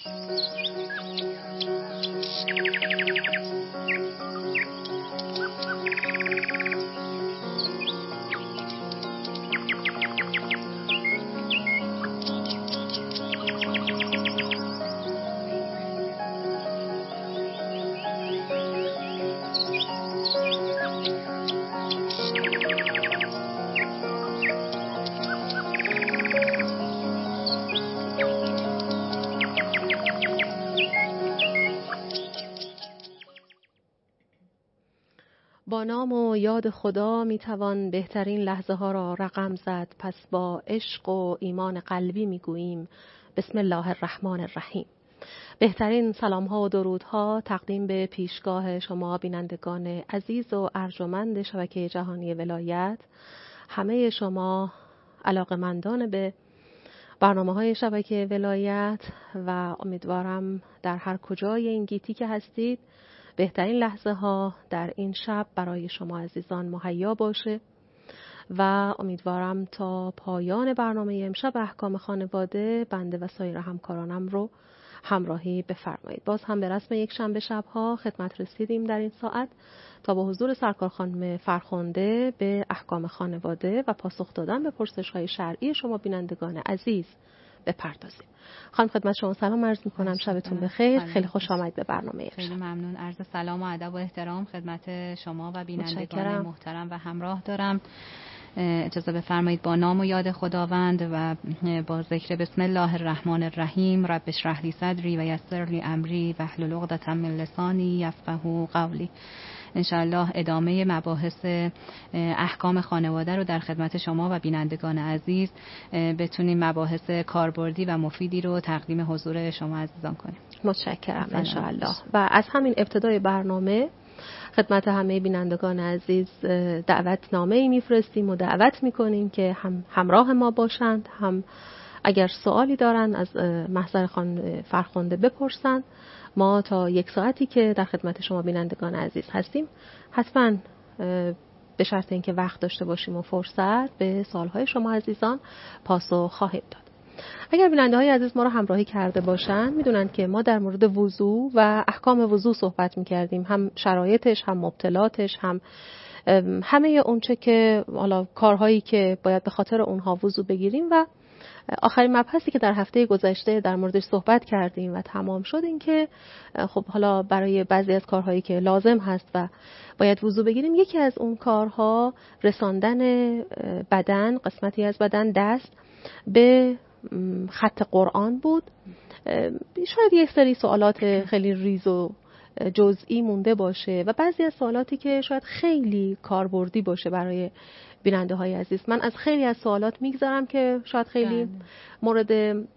با نام و یاد خدا میتوان بهترین لحظه ها را رقم زد. پس با عشق و ایمان قلبی میگوییم بسم الله الرحمن الرحیم. بهترین سلام ها و درود ها تقدیم به پیشگاه شما بینندگان عزیز و ارجمند شبکه جهانی ولایت. همه شما علاقمندان به برنامه های شبکه ولایت و امیدوارم در هر کجای این گیتی که هستید بهترین لحظه ها در این شب برای شما عزیزان مهیا باشه و امیدوارم تا پایان برنامه امشب احکام خانواده بنده و سایر همکارانم رو همراهی بفرمایید. باز هم به رسم یک شنبه شبها خدمت رسیدیم در این ساعت تا با حضور سرکار خانم فرخنده به احکام خانواده و پاسخ دادن به پرسش‌های شرعی شما بینندگان عزیز بپردازیم. خانم خدمت شما سلام عرض می‌کنم، شبتون بخیر. خیلی خوش آمدید به برنامه امشب. خیلی ممنون. عرض سلام و ادب و احترام خدمت شما و بینندگان محترم و همراه دارم. اجازه بفرمایید با نام و یاد خداوند و با ذکر بسم الله الرحمن الرحیم رب اشرح لی صدری و یسر لی امری واحلل عقدة من لسانی یفقهوا قولی. انشاءالله ادامه مباحث احکام خانواده رو در خدمت شما و بینندگان عزیز بتونیم مباحث کاربردی و مفیدی رو تقدیم حضور شما عزیزان کنیم. متشکرم انشاءالله. و از همین ابتدای برنامه خدمت همه بینندگان عزیز دعوتنامه‌ای میفرستیم و دعوت میکنیم که هم همراه ما باشند، هم اگر سوالی دارن از محضر خانم فرخنده بپرسن. ما تا یک ساعتی که در خدمت شما بینندگان عزیز هستیم حتما به شرط اینکه وقت داشته باشیم و فرصت به سوالهای شما عزیزان پاسخ خواهیم داد. اگر بیننده‌های عزیز ما رو همراهی کرده باشن میدونن که ما در مورد وضو و احکام وضو صحبت میکردیم، هم شرایطش، هم مبطلاتش، هم همه اونچه که حالا کارهایی که باید به خاطر اونها وضو بگیریم. و آخرین مبحثی که در هفته گذشته در موردش صحبت کردیم و تمام شد این که خب حالا برای بعضی از کارهایی که لازم هست و باید وضو بگیریم، یکی از اون کارها رساندن بدن، قسمتی از بدن، دست به خط قرآن بود. شاید یک سری سوالات خیلی ریز و جزئی مونده باشه و بعضی از سوالاتی که شاید خیلی کاربردی باشه برای بیننده های عزیز. من از خیلی از سوالات میگذارم که شاید خیلی مورد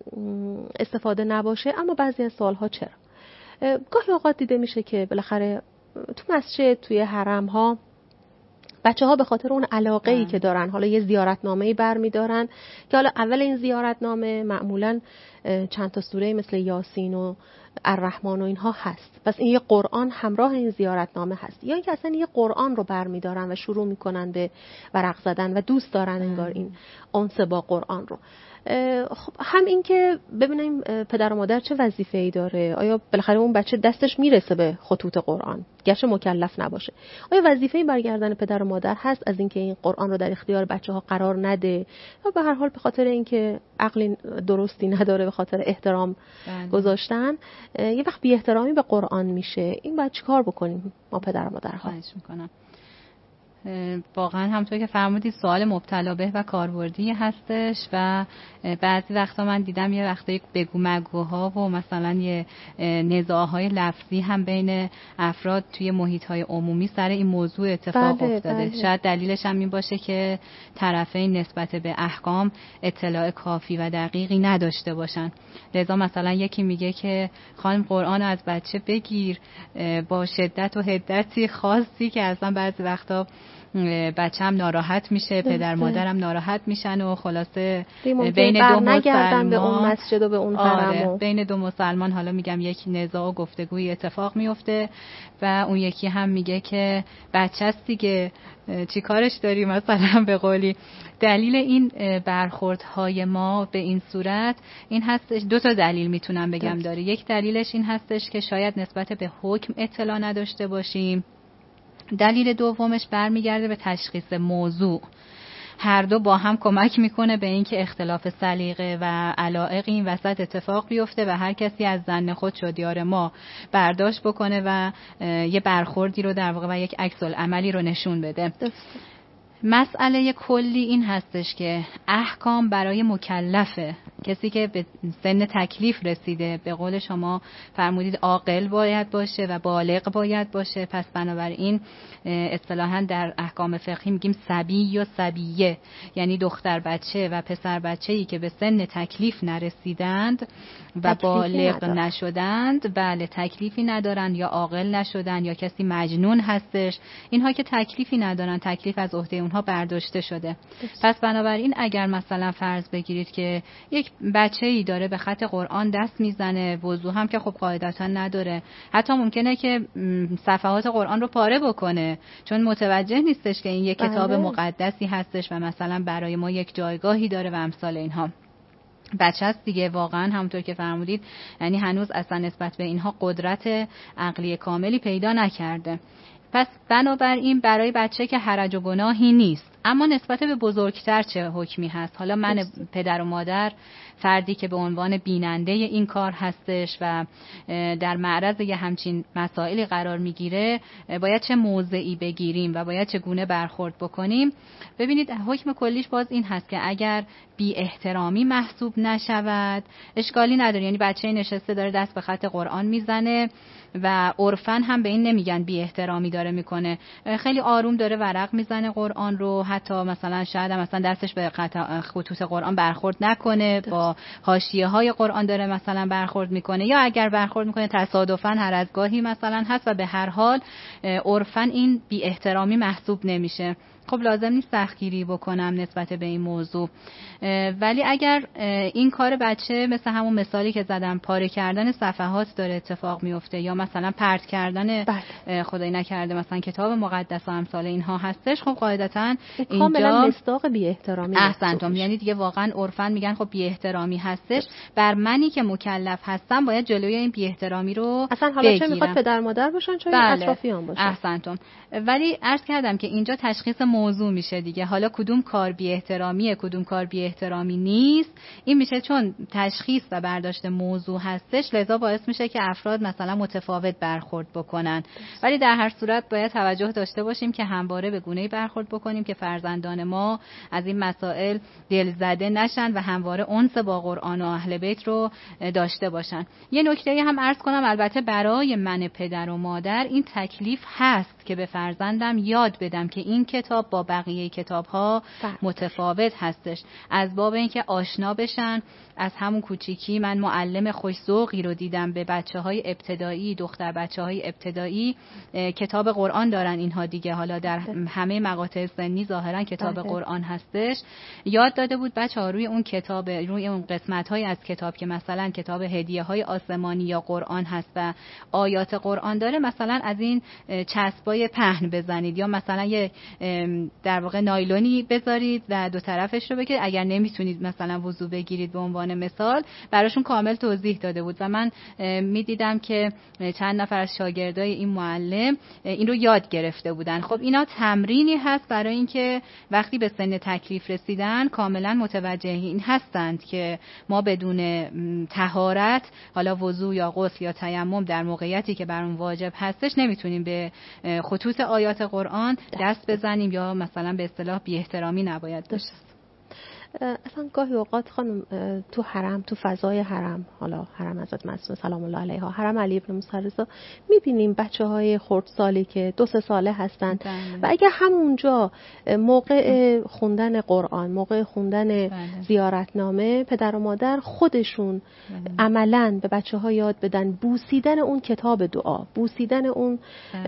استفاده نباشه، اما بعضی از سوالها چرا؟ گاهی اوقات دیده میشه که بالاخره تو مسجد، توی حرم ها بچه‌ها به خاطر اون علاقه‌ای که دارن حالا یه زیارتنامه‌ای برمی‌دارن که حالا اول این زیارتنامه معمولاً چند تا سوره مثل یاسین و الرحمن و اینها هست، پس این یه قرآن همراه این زیارتنامه هست، یا اینکه اصلا یه قرآن رو برمی‌دارن و شروع می‌کنن به ورق زدن و دوست دارن انگار این انس با قرآن رو. خب هم این که ببینیم پدر و مادر چه وظیفه‌ای داره، آیا بالاخره اون بچه دستش میرسه به خطوط قرآن گرچه مکلف نباشه، آیا وظیفه‌ای برگردن پدر و مادر هست از اینکه این قرآن رو در اختیار بچه‌ها قرار نده، یا به هر حال به خاطر اینکه عقلی درستی نداره به خاطر احترام گذاشتن یه وقت بی احترامی به قرآن میشه، این باید چیکار بکنیم ما پدر و مادرها؟ خواهش میکنم. واقعا همونطور که فرمودید سوال مبتلا به و کاربردی هستش و بعضی وقتا من دیدم یه وقتا بگو مگوها و مثلا یه نزاعهای لفظی هم بین افراد توی محیطهای عمومی سر این موضوع اتفاق افتاده. شاید دلیلش هم این باشه که طرفین نسبت به احکام اطلاع کافی و دقیقی نداشته باشن. لذا مثلا یکی میگه که خانم قرآن از بچه بگیر با شدت و حدتی خاصی که اصلا بعضی وقتا بچه‌م ناراحت میشه، پدر مادرم ناراحت میشن و خلاصه بین دو مسلمان به اون مسجد و به اون حرم بین دو مسلمان حالا میگم یک نزاع و گفتگوی اتفاق میفته و اون یکی هم میگه که بچه‌ست دیگه چی کارش داری مثلا به قولی. دلیل این برخوردهای ما به این صورت این هستش، دو تا دلیل میتونم بگم داره. یک دلیلش این هستش که شاید نسبت به حکم اطلاع نداشته باشیم. دلیل دومش برمیگرده به تشخیص موضوع. هر دو با هم کمک میکنه به اینکه اختلاف سلیقه و علایق این وسط اتفاق بیفته و هر کسی از ظن خود شدیار ما برداشت بکنه و یه برخوردی رو در واقع و یک عکس العملی رو نشون بده. مسئله کلی این هستش که احکام برای مکلفه، کسی که به سن تکلیف رسیده، به قول شما فرمودید عاقل باید باشه و بالغ باید باشه. پس بنابراین اصطلاحاً در احکام فقهی میگیم صبی یا صبیه، یعنی دختر بچه و پسر بچه‌ای که به سن تکلیف نرسیدند و بالغ نشدند، بله تکلیفی ندارن یا عاقل نشدن یا کسی مجنون هستش، اینها که تکلیفی ندارن، تکلیف از عهده اونها برداشته شده. پس بنابراین اگر مثلا فرض بگیرید که یک بچه‌ای داره به خط قرآن دست میزنه، وضو هم که خب قاعدتا نداره، حتی ممکنه که صفحات قرآن رو پاره بکنه چون متوجه نیستش که این یک کتاب مقدسی هستش و مثلا برای ما یک جایگاهی داره و امثال اینها. بچه است دیگه، واقعا همونطور که فرمودید، یعنی هنوز اصلا نسبت به اینها قدرت عقلی کاملی پیدا نکرده. پس بنابراین برای بچه که حرج و گناهی نیست، اما نسبت به بزرگتر چه حکمی هست؟ حالا من پدر و مادر، فردی که به عنوان بیننده این کار هستش و در معرض یه همچین مسائلی قرار میگیره، باید چه موضعی بگیریم و باید چگونه برخورد بکنیم؟ ببینید حکم کلیش باز این هست که اگر بی احترامی محسوب نشود اشکالی نداره، یعنی بچه نشسته داره دست به خط قرآن میزنه و عرفاً هم به این نمیگن بی احترامی داره میکنه، خیلی آروم داره ورق میزنه قرآن رو، حتی مثلا شاید مثلا دستش به خطوط قرآن برخورد نکنه، با حاشیه های قرآن داره مثلا برخورد میکنه، یا اگر برخورد میکنه تصادفاً هر از گاهی مثلا هست و به هر حال عرفاً این بی احترامی محسوب نمیشه. خب لازم نیست سختگیری بکنم نسبت به این موضوع، ولی اگر این کار بچه مثل همون مثالی که زدم پاره کردن صفحات داره اتفاق میفته یا مثلا پرت کردن خدای نکرده مثلا کتاب مقدس و امثال اینها هستش، خب قاعدتاً اینجا کاملا مصداق بی احترامی. احسنتم، یعنی دیگه واقعا عرفاً میگن خب بی احترامی هستش، بر منی که مکلف هستم باید جلوی این بی احترامی رو اصلا حالا چه میخواد پدر مادر باشن چه اطرافیان باشن. احسنتم. ولی عرض کردم که اینجا تشخیص موضوع میشه دیگه، حالا کدوم کار بی احترامیه کدوم کار بی احترامی نیست، این میشه چون تشخیص و برداشت موضوع هستش، لذا باعث میشه که افراد مثلا متفاوت برخورد بکنن. ولی در هر صورت باید توجه داشته باشیم که همواره به گونه‌ای برخورد بکنیم که فرزندان ما از این مسائل دلزده نشن و همواره انس با قرآن و اهل بیت رو داشته باشن. یه نکته هم عرض کنم، البته برای من پدر و مادر این تکلیف هست که به فرزندم یاد بدم که این کتاب با بقیه کتاب‌ها متفاوت هستش، از باب اینکه آشنا بشن. از همون کوچیکی من معلم خوش‌ذوقی رو دیدم به بچه‌های ابتدایی، دختر بچه‌های ابتدایی کتاب قرآن دارن اینها دیگه، حالا در همه مقاطع سنی ظاهرا کتاب قرآن هستش، یاد داده بود بچه‌ها روی اون کتاب، روی اون قسمت‌های از کتاب که مثلا کتاب هدیه‌های آسمانی یا قرآن هست و آیات قرآن داره، مثلا از این چسبای پهن بزنید یا مثلا یه در واقع نایلونی بذارید و دو طرفش رو بگیرید، اگر نمیتونید مثلا وضو بگیرید به عنوان مثال، براشون کامل توضیح داده بود و من میدیدم که چند نفر از شاگردای این معلم این رو یاد گرفته بودن. خب اینا تمرینی هست برای اینکه وقتی به سن تکلیف رسیدن کاملا متوجه این هستند که ما بدون طهارت، حالا وضو یا غسل یا تیمم، در موقعیتی که برام واجب هستش نمیتونیم به خطوط آیات قرآن دست بزنیم یا مثلا به اصطلاح بی احترامی نباید باشه. اصلا گاهی اوقات خانم تو حرم، تو فضای حرم، حالا حرم حضرت معصومه سلام الله علیها، حرم علی ابن موسی رضا، میبینیم بچه‌های خردسالی که 2-3 ساله هستن و اگر همونجا موقع خوندن قرآن، موقع خوندن زیارتنامه، پدر و مادر خودشون عملاً به بچه‌ها یاد بدن بوسیدن اون کتاب دعا، بوسیدن اون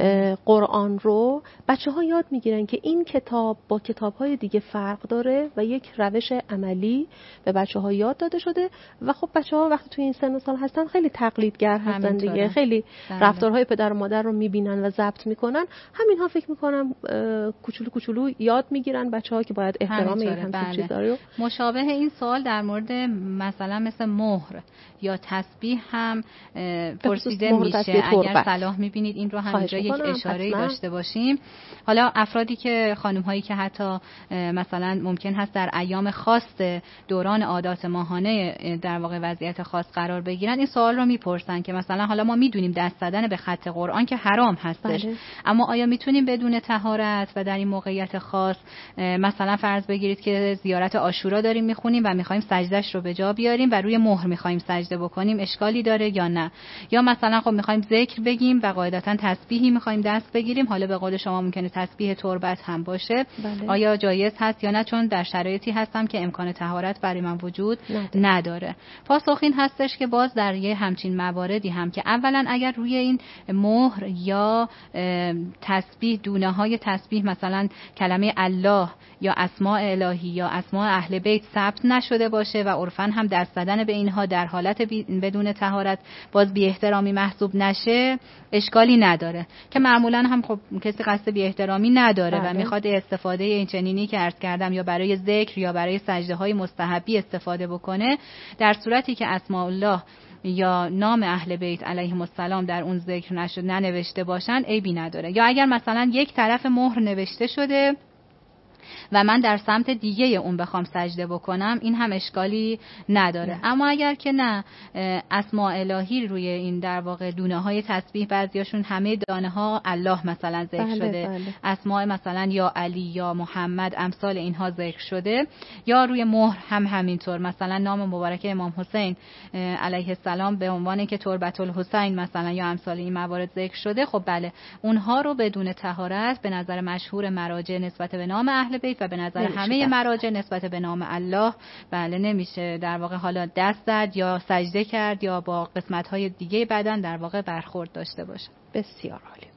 قرآن رو، بچه‌ها یاد میگیرن که این کتاب با کتاب‌های دیگه فرق داره و یک روش عملی به بچه‌ها یاد داده شده و خب بچه‌ها وقتی توی این سن و سال هستن خیلی تقلیدگر هستن دیگه، خیلی رفتارهای پدر و مادر رو میبینن و ضبط میکنن. همینها فکر میکنم کوچولو کوچولو یاد میگیرن بچه‌ها که باید احترام این همچین چیزا رو. مشابه این سوال در مورد مثلا مثل مهر یا تسبیح هم پرسیده میشه. اگر صلاح میبینید این رو همینجا یک اشاره‌ای داشته باشیم. حالا افرادی که خانم‌هایی که حتی مثلا ممکن هست در ایام خاص دوران عادات ماهانه در واقع وضعیت خاص قرار بگیرن، این سوال رو میپرسن که مثلا حالا ما میدونیم دست زدن به خط قرآن که حرام هستش، اما آیا میتونیم بدون طهارت و در این موقعیت خاص، مثلا فرض بگیرید که زیارت عاشورا داریم میخونیم و میخوایم سجدهش رو به جا بیاریم و روی مهر میخوایم سجده بکنیم، اشکالی داره یا نه؟ یا مثلا خب میخوایم ذکر بگیم و قاعدتا تسبیحی میخوایم دست بگیریم، حالا به قول شما ممکنه تسبیح تربت هم باشه، آیا جایز هست یا نه؟ چون در شرایطی هستم که امکان طهارت برای من وجود نداره. پاسخ این هستش که باز در یه همچین مواردی هم که اولا اگر روی این مهر یا تسبیح، دونه های تسبیح، مثلا کلمه الله یا اسماء الهی یا اسماء اهل بیت ثبت نشده باشه و عرفاً هم دست زدن به اینها در حالت بدون طهارت باز بی احترامی محسوب نشه، اشکالی نداره که معمولاً هم خب کسی قصد بی احترامی نداره و میخواد استفاده این چنینی که عرض کردم یا برای ذکر یا برای سجده های مستحبی استفاده بکنه، در صورتی که اسماء الله یا نام اهل بیت علیهم السلام در اون ذکر ننوشته باشن عیبی نداره. یا اگر مثلا یک طرف مهر نوشته شده و من در سمت دیگه اون بخوام سجده بکنم، این هم اشکالی نداره. اما اگر که نه، اسماء الهی روی این در واقع دونه های تسبیح، بعضیاشون همه دانه ها الله مثلا ذکر شده، اسماء مثلا یا علی یا محمد امثال اینها ذکر شده، یا روی مهر هم همینطور، مثلا نام مبارک امام حسین علیه السلام به عنوان که تربت الحسین مثلا یا امثال این موارد ذکر شده، خب بله اونها رو بدون طهارت به نظر مشهور مراجع نسبت به نام اهل بیت و به نظر همه مراجع نسبت به نام الله بله نمیشه در واقع حالا دست زد یا سجده کرد یا با قسمت‌های دیگه بدن در واقع برخورد داشته باشه. بسیار عالی.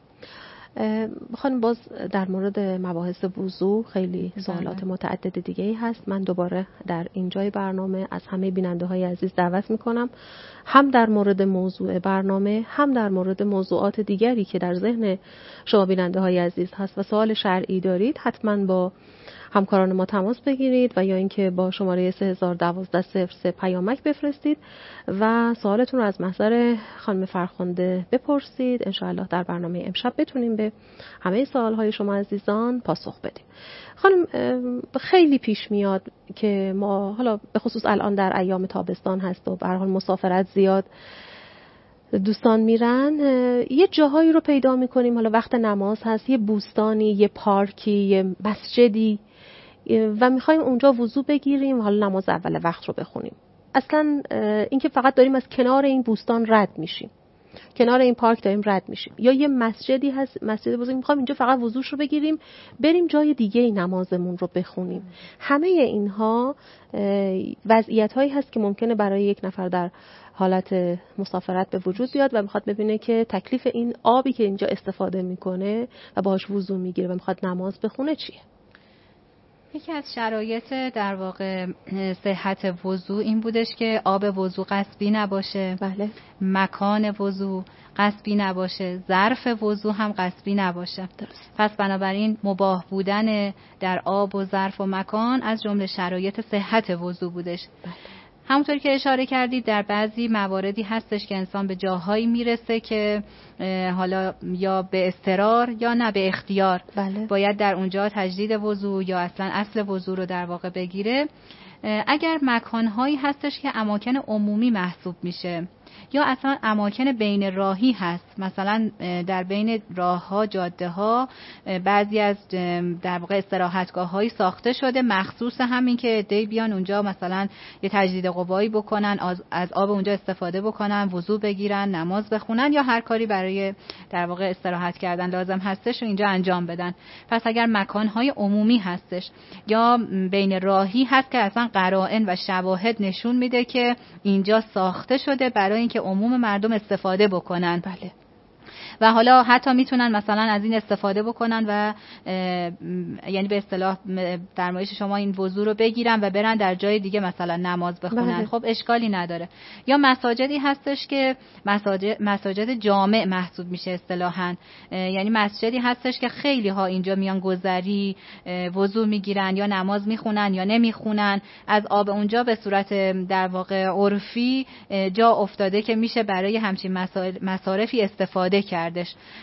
خانم باز در مورد مباحث وضو خیلی سوالات متعدد دیگه‌ای هست. من دوباره در اینجای برنامه از همه بیننده‌های عزیز دعوت می‌کنم هم در مورد موضوع برنامه هم در مورد موضوعات دیگری که در ذهن شما بیننده‌های عزیز هست و سوال شرعی دارید، حتما با همکاران ما تماس بگیرید و یا اینکه با شماره 3012-03 پیامک بفرستید و سوالتون رو از محضر خانم فرخنده بپرسید. انشاءالله در برنامه امشب بتونیم به همه سوالهای شما عزیزان پاسخ بدیم. خانم خیلی پیش میاد که ما حالا به خصوص الان در ایام تابستان هست و به هر حال مسافرت زیاد دوستان میرن، یه جاهایی رو پیدا میکنیم، حالا وقت نماز هست، یه بوستانی، یه پارکی، یه مسجدی و میخوایم اونجا وضو بگیریم و حالا نماز اول وقت رو بخونیم. اصلا اینکه فقط داریم از کنار این بوستان رد میشیم، کنار این پارک داریم رد میشیم، یا یه مسجدی هست، مسجد بزرگ، میخوایم اینجا فقط وضوش رو بگیریم بریم جای دیگه نمازمون رو بخونیم. همه اینها وضعیت هایی هست که ممکنه برای یک نفر در حالت مسافرت به وجود بیاد و میخواد ببینه که تکلیف این آبی که اینجا استفاده میکنه و باهاش وضو میگیره و میخواد نماز بخونه چیه؟ یکی از شرایط در واقع صحت وضو این بودش که آب وضو غصبی نباشه، بله. مکان وضو غصبی نباشه، ظرف وضو هم غصبی نباشه. درست. پس بنابراین مباح بودن در آب و ظرف و مکان از جمله شرایط صحت وضو بودش. بله. همونطور که اشاره کردید در بعضی مواردی هستش که انسان به جاهایی میرسه که حالا یا به اضطرار یا نه به اختیار بله. باید در اونجا تجدید وضو یا اصل وضو رو در واقع بگیره. اگر مکانهایی هستش که اماکن عمومی محسوب میشه یا اصلا اماکن بین راهی هست، مثلا در بین راه‌ها، جاده‌ها بعضی از در واقع استراحتگاه‌هایی ساخته شده مخصوص همین که عده‌ای بیان اونجا مثلا یه تجدید قوایی بکنن، از آب اونجا استفاده بکنن، وضو بگیرن، نماز بخونن یا هر کاری برای در واقع استراحت کردن لازم هستش رو اینجا انجام بدن. پس اگر مکان‌های عمومی هستش یا بین راهی هست که اصلا قرائن و شواهد نشون میده که اینجا ساخته شده برای اینکه عموم مردم استفاده بکنن. بله. و حالا حتی میتونن مثلا از این استفاده بکنن و یعنی به اصطلاح فرمایش شما این وضو رو بگیرن و برن در جای دیگه مثلا نماز بخونن. بله. خب اشکالی نداره. یا مساجدی هستش که مساجد جامع محسوب میشه اصطلاحاً، یعنی مسجدی هستش که خیلی ها اینجا میان گذری وضو میگیرن یا نماز میخونن یا نمیخونن، از آب اونجا به صورت در واقع عرفی جا افتاده که میشه برای همچین مصارفی استفاده کردش،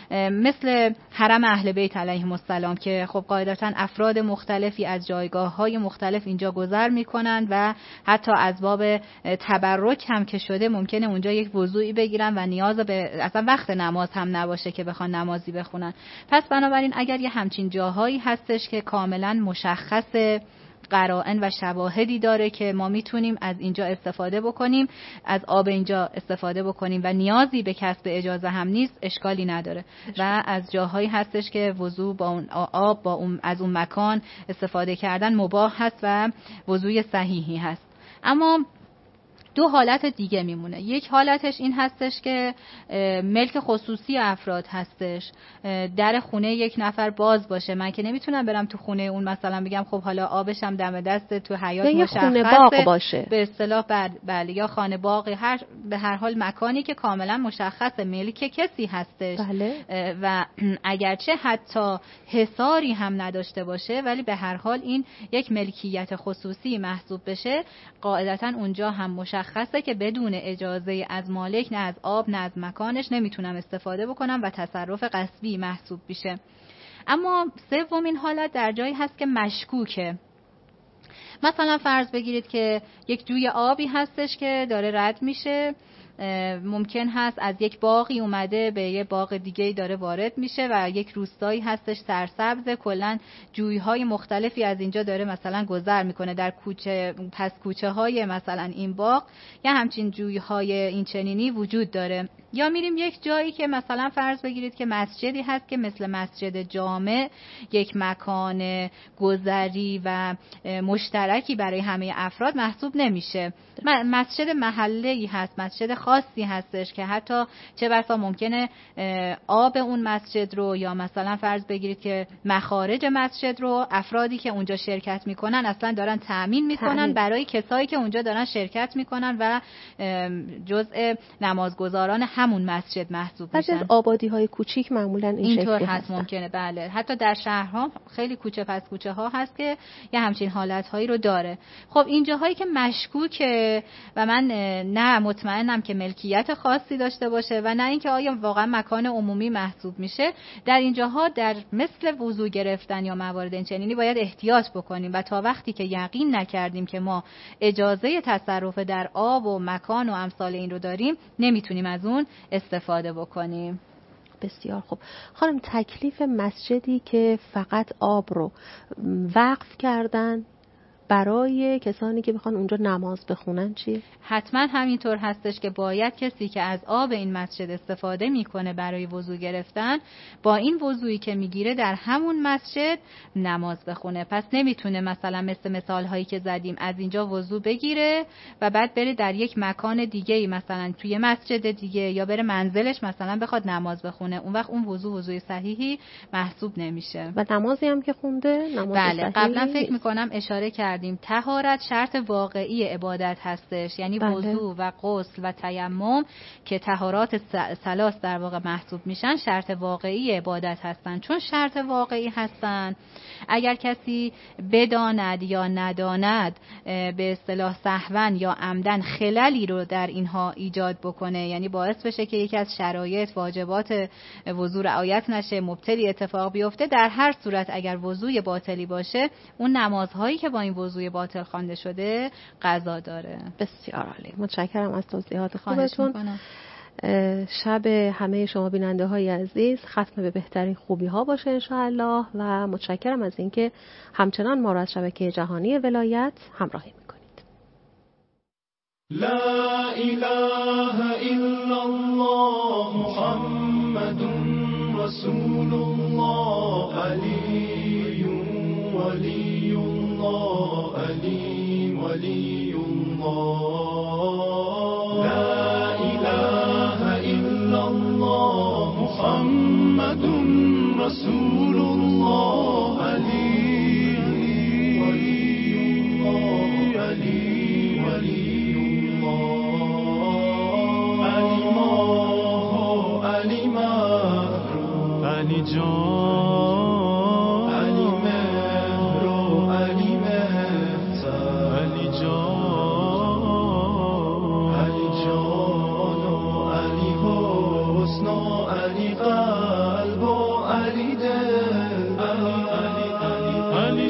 مثل حرم اهل بیت علیهم السلام که خب قاعدتاً افراد مختلفی از جایگاه‌های مختلف اینجا گذر میکنن و حتی از باب تبرک هم که شده ممکنه اونجا یک وضوعی بگیرن و نیاز به اصلا وقت نماز هم نباشه که بخوان نمازی بخونن. پس بنابراین اگر یه همچین جاهایی هستش که کاملا مشخص قرائن و شواهدی داره که ما میتونیم از اینجا استفاده بکنیم، از آب اینجا استفاده بکنیم و نیازی به کسب اجازه هم نیست، اشکالی نداره. و از جاهایی هستش که وضو با اون آب از اون مکان استفاده کردن مباح هست و وضوی صحیحی هست. اما دو حالت دیگه میمونه. یک حالتش این هستش که ملک خصوصی افراد هستش، در خونه یک نفر باز باشه، من که نمیتونم برم تو خونه اون مثلا بگم خب حالا آبش هم دم دست تو حیاط مشخصه، خونه باغ باشه به اصطلاح بله، یا خانه باغ، به هر حال مکانی که کاملا مشخص ملک کسی هستش. بله. و اگرچه حتی حصاری هم نداشته باشه ولی به هر حال این یک ملکیت خصوصی محسوب بشه، قاعدتا اونجا هم مشخصه که بدون اجازه از مالک نه از آب نه از مکانش نمیتونم استفاده بکنم و تصرف غصبی محسوب میشه. اما سومین حالت در جایی هست که مشکوکه. مثلا فرض بگیرید که یک جوی آبی هستش که داره رد میشه، ممکن هست از یک باغی اومده به یک باغ دیگه داره وارد میشه و یک روستایی هستش سرسبز، کلا جویهای مختلفی از اینجا داره مثلا گذر میکنه در کوچه های مثلا این باغ یا همچین جویهای این چنینی وجود داره. یا میریم یک جایی که مثلا فرض بگیرید که مسجدی هست که مثل مسجد جامع یک مکان گذری و مشترکی برای همه افراد محسوب نمیشه. مسجد محله‌ای هست، مسجد خاصی هستش که حتی چه بسا ممکنه آب اون مسجد رو یا مثلا فرض بگیرید که مخارج مسجد رو افرادی که اونجا شرکت میکنن اصلا دارن تأمین میکنن برای کسایی که اونجا دارن شرکت میکنن و جزء نمازگزاران همون مسجد محسوب میشن. از آبادی‌های کوچیک معمولاً اینطور هست ممکنه، بله. حتی در شهرها خیلی کوچه پس کوچه ها هست که یه همچین حالت‌هایی رو داره. خب این جاهایی که مشکوکه و من نه مطمئنم که ملکیت خاصی داشته باشه و نه اینکه آیا واقعا مکان عمومی محسوب میشه، در این جاها در مثل وضو گرفتن یا موارد این چنینی باید احتیاط بکنیم و تا وقتی که یقین نکردیم که ما اجازه تصرف در آب و مکان و امثال این رو داریم نمیتونیم از اون استفاده بکنیم. بسیار خوب. خانم، تکلیف مسجدی که فقط آب رو وقف کردن برای کسانی که بخوان اونجا نماز بخونن چی؟ حتما همینطور هستش که باید کسی که از آب این مسجد استفاده میکنه برای وضو گرفتن با این وضویی که میگیره در همون مسجد نماز بخونه. پس نمیتونه مثلا مثل مثال هایی که زدیم از اینجا وضو بگیره و بعد بره در یک مکان دیگه مثلا توی مسجد دیگه یا بره منزلش مثلا بخواد نماز بخونه، اون وقت اون وضوی صحیحی محسوب نمیشه. و نمازی هم که خونده نماز بله، قبلا فکر میکنم اشاره کردیم طهارت شرط واقعی عبادت هستش، یعنی وضو و غسل و تیمم که طهارات ثلاث در واقع محسوب میشن شرط واقعی عبادت هستن. چون شرط واقعی هستن اگر کسی بداند یا نداند به اصطلاح سهوا یا عمدن خللی رو در اینها ایجاد بکنه، یعنی باعث بشه که یکی از شرایط واجبات وضو رعایت نشه، مبتلی اتفاق بیفته، در هر صورت اگر وضوی باطلی باشه اون نمازهایی که با این وضوی باطل خوانده شده قضا داره. بسیار عالی، متشکرم از توضیحات خوبتون. شب همه شما بیننده های عزیز ختم به بهترین خوبی ها باشه انشاءالله و متشکرم از اینکه همچنان ما را از شبکه جهانی ولایت همراهی میکنید. لا اله الا الله محمد رسول الله علی ولی الله علی ولی الله لا اله الا الله محمد رسول الله علی ولی الله علی ولی الله علی ماه علی مهر علی جان علی مهر علی مهتر علی جان علی جان علی حسن علی قلب علی دل علی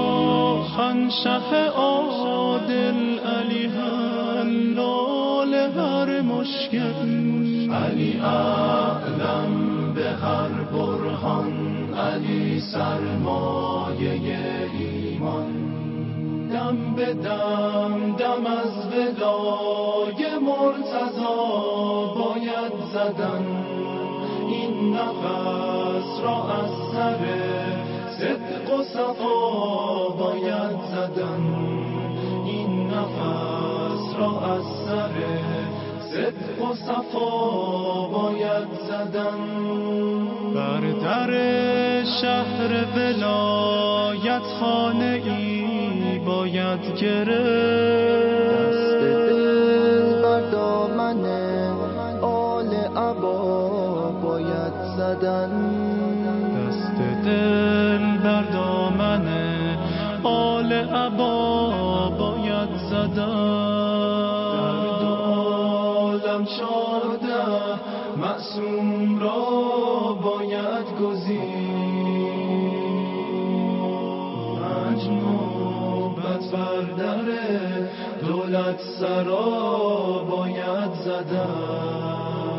شاه عادل علی حلال هر مشکل علی اعلم به هر برهان علی سرمایه ایمان دم به دم دم از ودای مرتضی باید زدن این نفس را از سر صدق و صفا باید زدن این نفس را از سر صدق و صفا باید زدن بر در شهر ولایت خانه ای باید گرفت دست دل بر دامن آل عبا باید زدن دست دل بر دامن آل عبا باید زدن در دو عالم 14 معصوم را باید گزید مجنوبت بر در دولت سرا باید زدن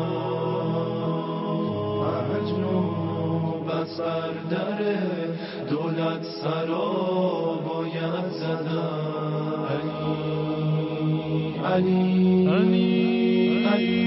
مجنوبت بر در دولت سرا باید زدن علی علی علی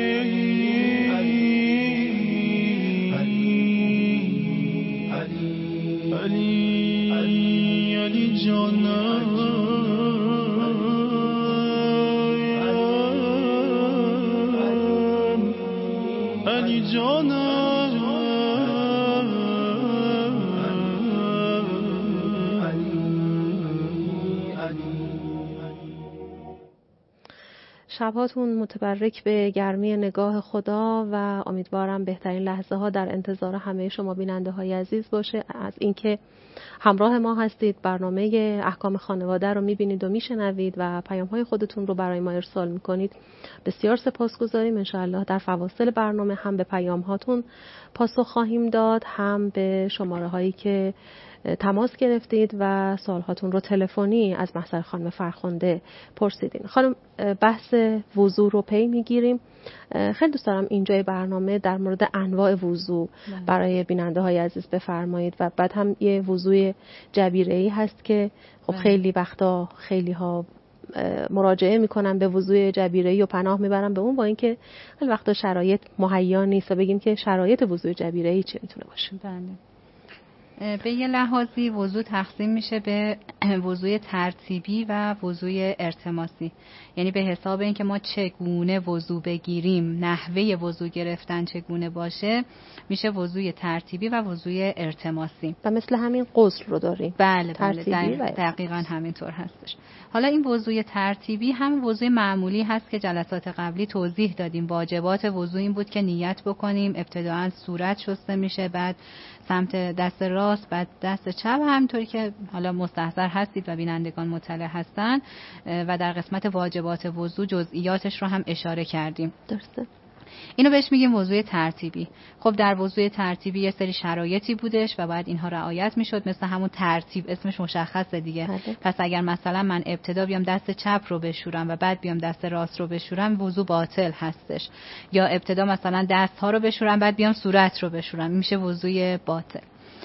شبهاتون متبرک به گرمی نگاه خدا و امیدوارم بهترین لحظه ها در انتظار همه شما بیننده های عزیز باشه. از اینکه همراه ما هستید، برنامه احکام خانواده رو میبینید و میشنوید و پیام های خودتون رو برای ما ارسال میکنید. بسیار سپاسگزاریم. انشاءالله در فواصل برنامه هم به پیام هاتون پاسخ خواهیم داد، هم به شماره هایی که تماس گرفتید و سوالهاتون رو تلفنی از محضر خانم فرخنده پرسیدین. خانم، بحث وضو رو پی میگیریم. خیلی دوست دارم اینجای برنامه در مورد انواع وضو برای بیننده های عزیز بفرمایید و بعد هم یه وضوی جبیره‌ای هست که خب خیلی وقتا خیلی ها مراجعه میکنن به وضوی جبیره‌ای و پناه میبرن به اون، با اینکه خیلی وقتا شرایط مهیا نیست و بگیم که شرایط وضوی جبیره‌ای چه میتونه باشه. بله. به یه لحاظی وضو تقسیم میشه به وضوی ترتیبی و وضوی ارتماسی. یعنی به حساب اینکه ما چگونه وضو بگیریم، نحوه وضو گرفتن چگونه باشه، میشه وضوی ترتیبی و وضوی ارتماسی. و مثل همین غسل رو داریم. بله دقیقاً همینطور هستش. حالا این وضوی ترتیبی هم وضوی معمولی هست که جلسات قبلی توضیح دادیم. واجبات وضو این بود که نیت بکنیم، ابتداءً صورت شسته میشه، بعد سمت دست راست، بعد دست چپ، همونطوری که حالا مستحضر هستید و بینندگان مطلع هستن و در قسمت واجبات وضو جزئیاتش رو هم اشاره کردیم. درسته. اینو بهش میگیم وضوء ترتیبی. خب در وضوء ترتیبی یه سری شرایطی بودش و باید اینها رعایت میشد، مثل همون ترتیب اسمش مشخصه دیگه. پس اگر مثلا من ابتدا بیام دست چپ رو بشورم و بعد بیام دست راست رو بشورم، وضو باطل هستش. یا ابتدا مثلا دست ها رو بشورم بعد بیام صورت رو بشورم، میشه وضوء باطل.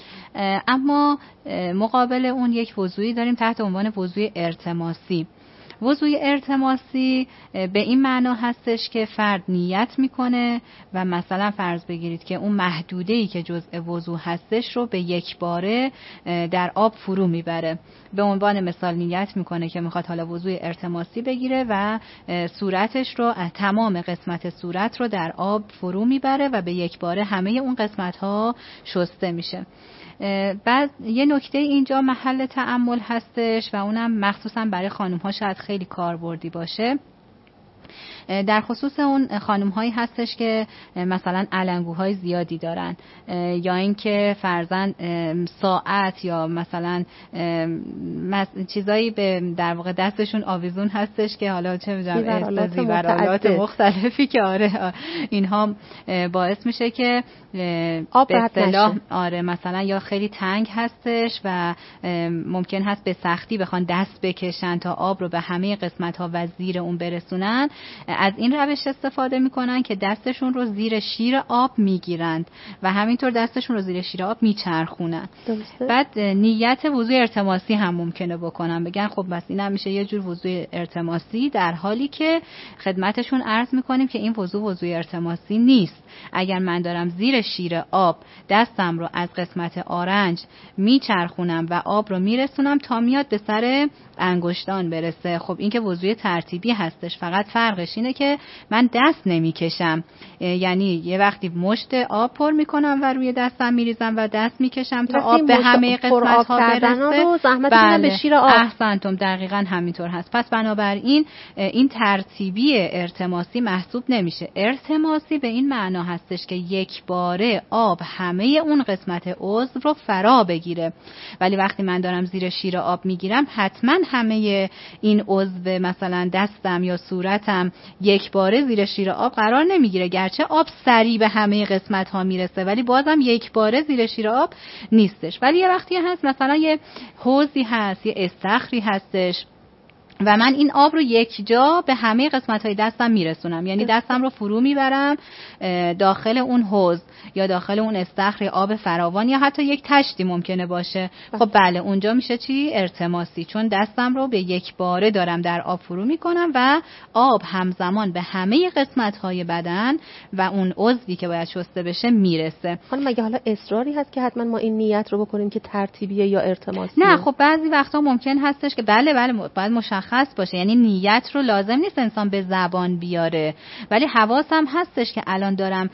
اما مقابل اون یک وضوئی داریم تحت عنوان وضوء ارتماسی. وضوء ارتماسی به این معنا هستش که فرد نیت میکنه و مثلا فرض بگیرید که اون محدوده‌ای که جزء وضو هستش رو به یک باره در آب فرو میبره. به عنوان مثال نیت میکنه که میخواد حالا وضوء ارتماسی بگیره و صورتش رو، تمام قسمت صورت رو در آب فرو میبره و به یک باره همه اون قسمت ها شسته میشه. بعد یه نکته اینجا محل تأمل هستش و اونم مخصوصا برای خانم ها شاید خیلی کاربردی باشه، در خصوص اون خانم هایی هستش که مثلا علنگوهای زیادی دارن یا اینکه فرضاً ساعت یا مثلا چیزایی به در واقع دستشون آویزون هستش که حالا چه می‌دونم زیورالات مختلفی که آره اینها باعث میشه که آب به اصطلاح مثلا یا خیلی تنگ هستش و ممکن هست به سختی بخوان دست بکشن تا آب رو به همه قسمت ها و زیر اون برسونن. از این روش استفاده میکنن که دستشون رو زیر شیر آب میگیرند و همینطور دستشون رو زیر شیر آب میچرخونن. بعد نیت وضوء ارتماسی هم ممکنه بکنن، بگن خب بس این هم میشه یه جور وضوء ارتماسی، در حالی که خدمتشون عرض میکنیم که این وضوء ارتماسی نیست. اگر من دارم زیر شیر آب دستم رو از قسمت آرنج میچرخونم و آب رو میرسونم تا میاد به سر انگشتان برسه، خب این که وضوء ترتیبی هستش. فقط فرقش اینه که من دست نمیکشم، یعنی یه وقتی مشت آب پر میکنم و روی دستم میریزم و دست میکشم تا آب به همه قسمت ها برسه. بله. به شیر آب. احسنتم، دقیقاً همینطور هست. پس بنابراین این ترتیبی ارتماسی محسوب نمیشه. ارتماسی به این معنا هستش که یک باره آب همه اون قسمت عضو رو فرا بگیره، ولی وقتی من دارم زیر شیر آب میگیرم حتما همه این عضو مثلا دستم یا صورتم یک باره زیر شیر آب قرار نمیگیره، گرچه آب سریع به همه قسمت ها میرسه ولی بازم یک باره زیر شیر آب نیستش. ولی یه وقتی هست مثلا یه حوضی هست، یه استخری هستش و من این آب رو یک جا به همه قسمت‌های دستم میرسونم، یعنی دستم رو فرو میبرم داخل اون حوض یا داخل اون استخر آب فراوان یا حتی یک تشتی ممکنه باشه. خب بله اونجا میشه چی؟ ارتماسی، چون دستم رو به یک باره دارم در آب فرو میکنم و آب همزمان به همه قسمت‌های بدن و اون عضوی که باید شسته بشه میرسه. خانم مگه حالا اصراری هست که حتما ما این نیت رو بکنیم که ترتیبیه یا ارتماسیه؟ نه، خب بعضی وقتا ممکن هستش که بله باید مشخص باشه، یعنی نیت رو لازم نیست انسان به زبان بیاره، ولی حواسم هستش که الان دارم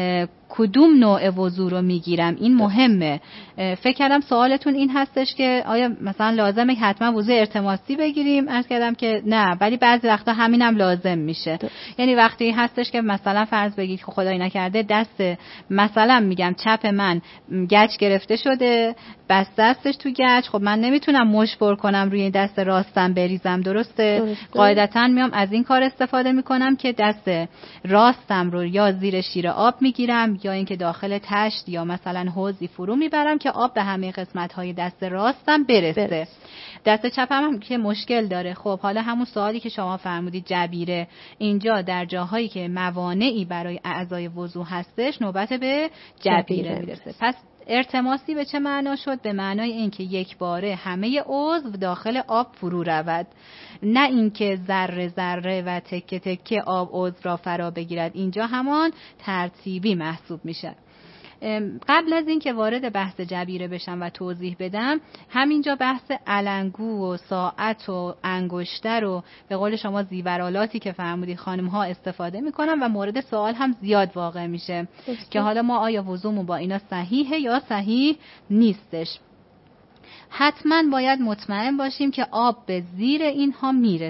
کدوم نوع وضو رو میگیرم. این مهمه. فکر کردم سوالتون این هستش که آیا مثلا لازمه که حتما وضو ارتماسی بگیریم؟ عرض کردم که نه، ولی بعضی وقتا همینم لازم میشه. یعنی وقتی هستش که مثلا فرض بگید که خدای نکرده دست مثلا میگم چپ من گچ گرفته شده، بس دستش تو گچ، خب من نمیتونم مش پر کنم روی دست راستم بریزم، درسته؟ قاعدتاً میام از این کار استفاده میکنم که دست راستم رو یا زیر شیر آب میگیرم یا اینکه داخل تشت یا مثلا حوضی فرو میبرم که آب به همه قسمت‌های دست راستم برسه. دست چپم هم که مشکل داره. خب حالا همون سوالی که شما فرمودید جبیره، اینجا در جاهایی که موانعی برای اعضای وضو هستش نوبت به جبیره میرسه. پس ارتماسی به چه معنا شد؟ به معنای اینکه یک باره همه عضو داخل آب فرو رود، نه اینکه ذره ذره و تکه تکه آب عضو را فرا بگیرد. اینجا همان ترتیبی محسوب میشه. قبل از این که وارد بحث جبیره بشم و توضیح بدم، همینجا بحث علنگو و ساعت و انگشتر و به قول شما زیورالاتی که فرمودید خانم ها استفاده میکنن و مورد سوال هم زیاد واقع میشه که حالا ما آیا وضومون با اینا صحیحه یا صحیح نیستش. حتما باید مطمئن باشیم که آب به زیر اینها میرسه.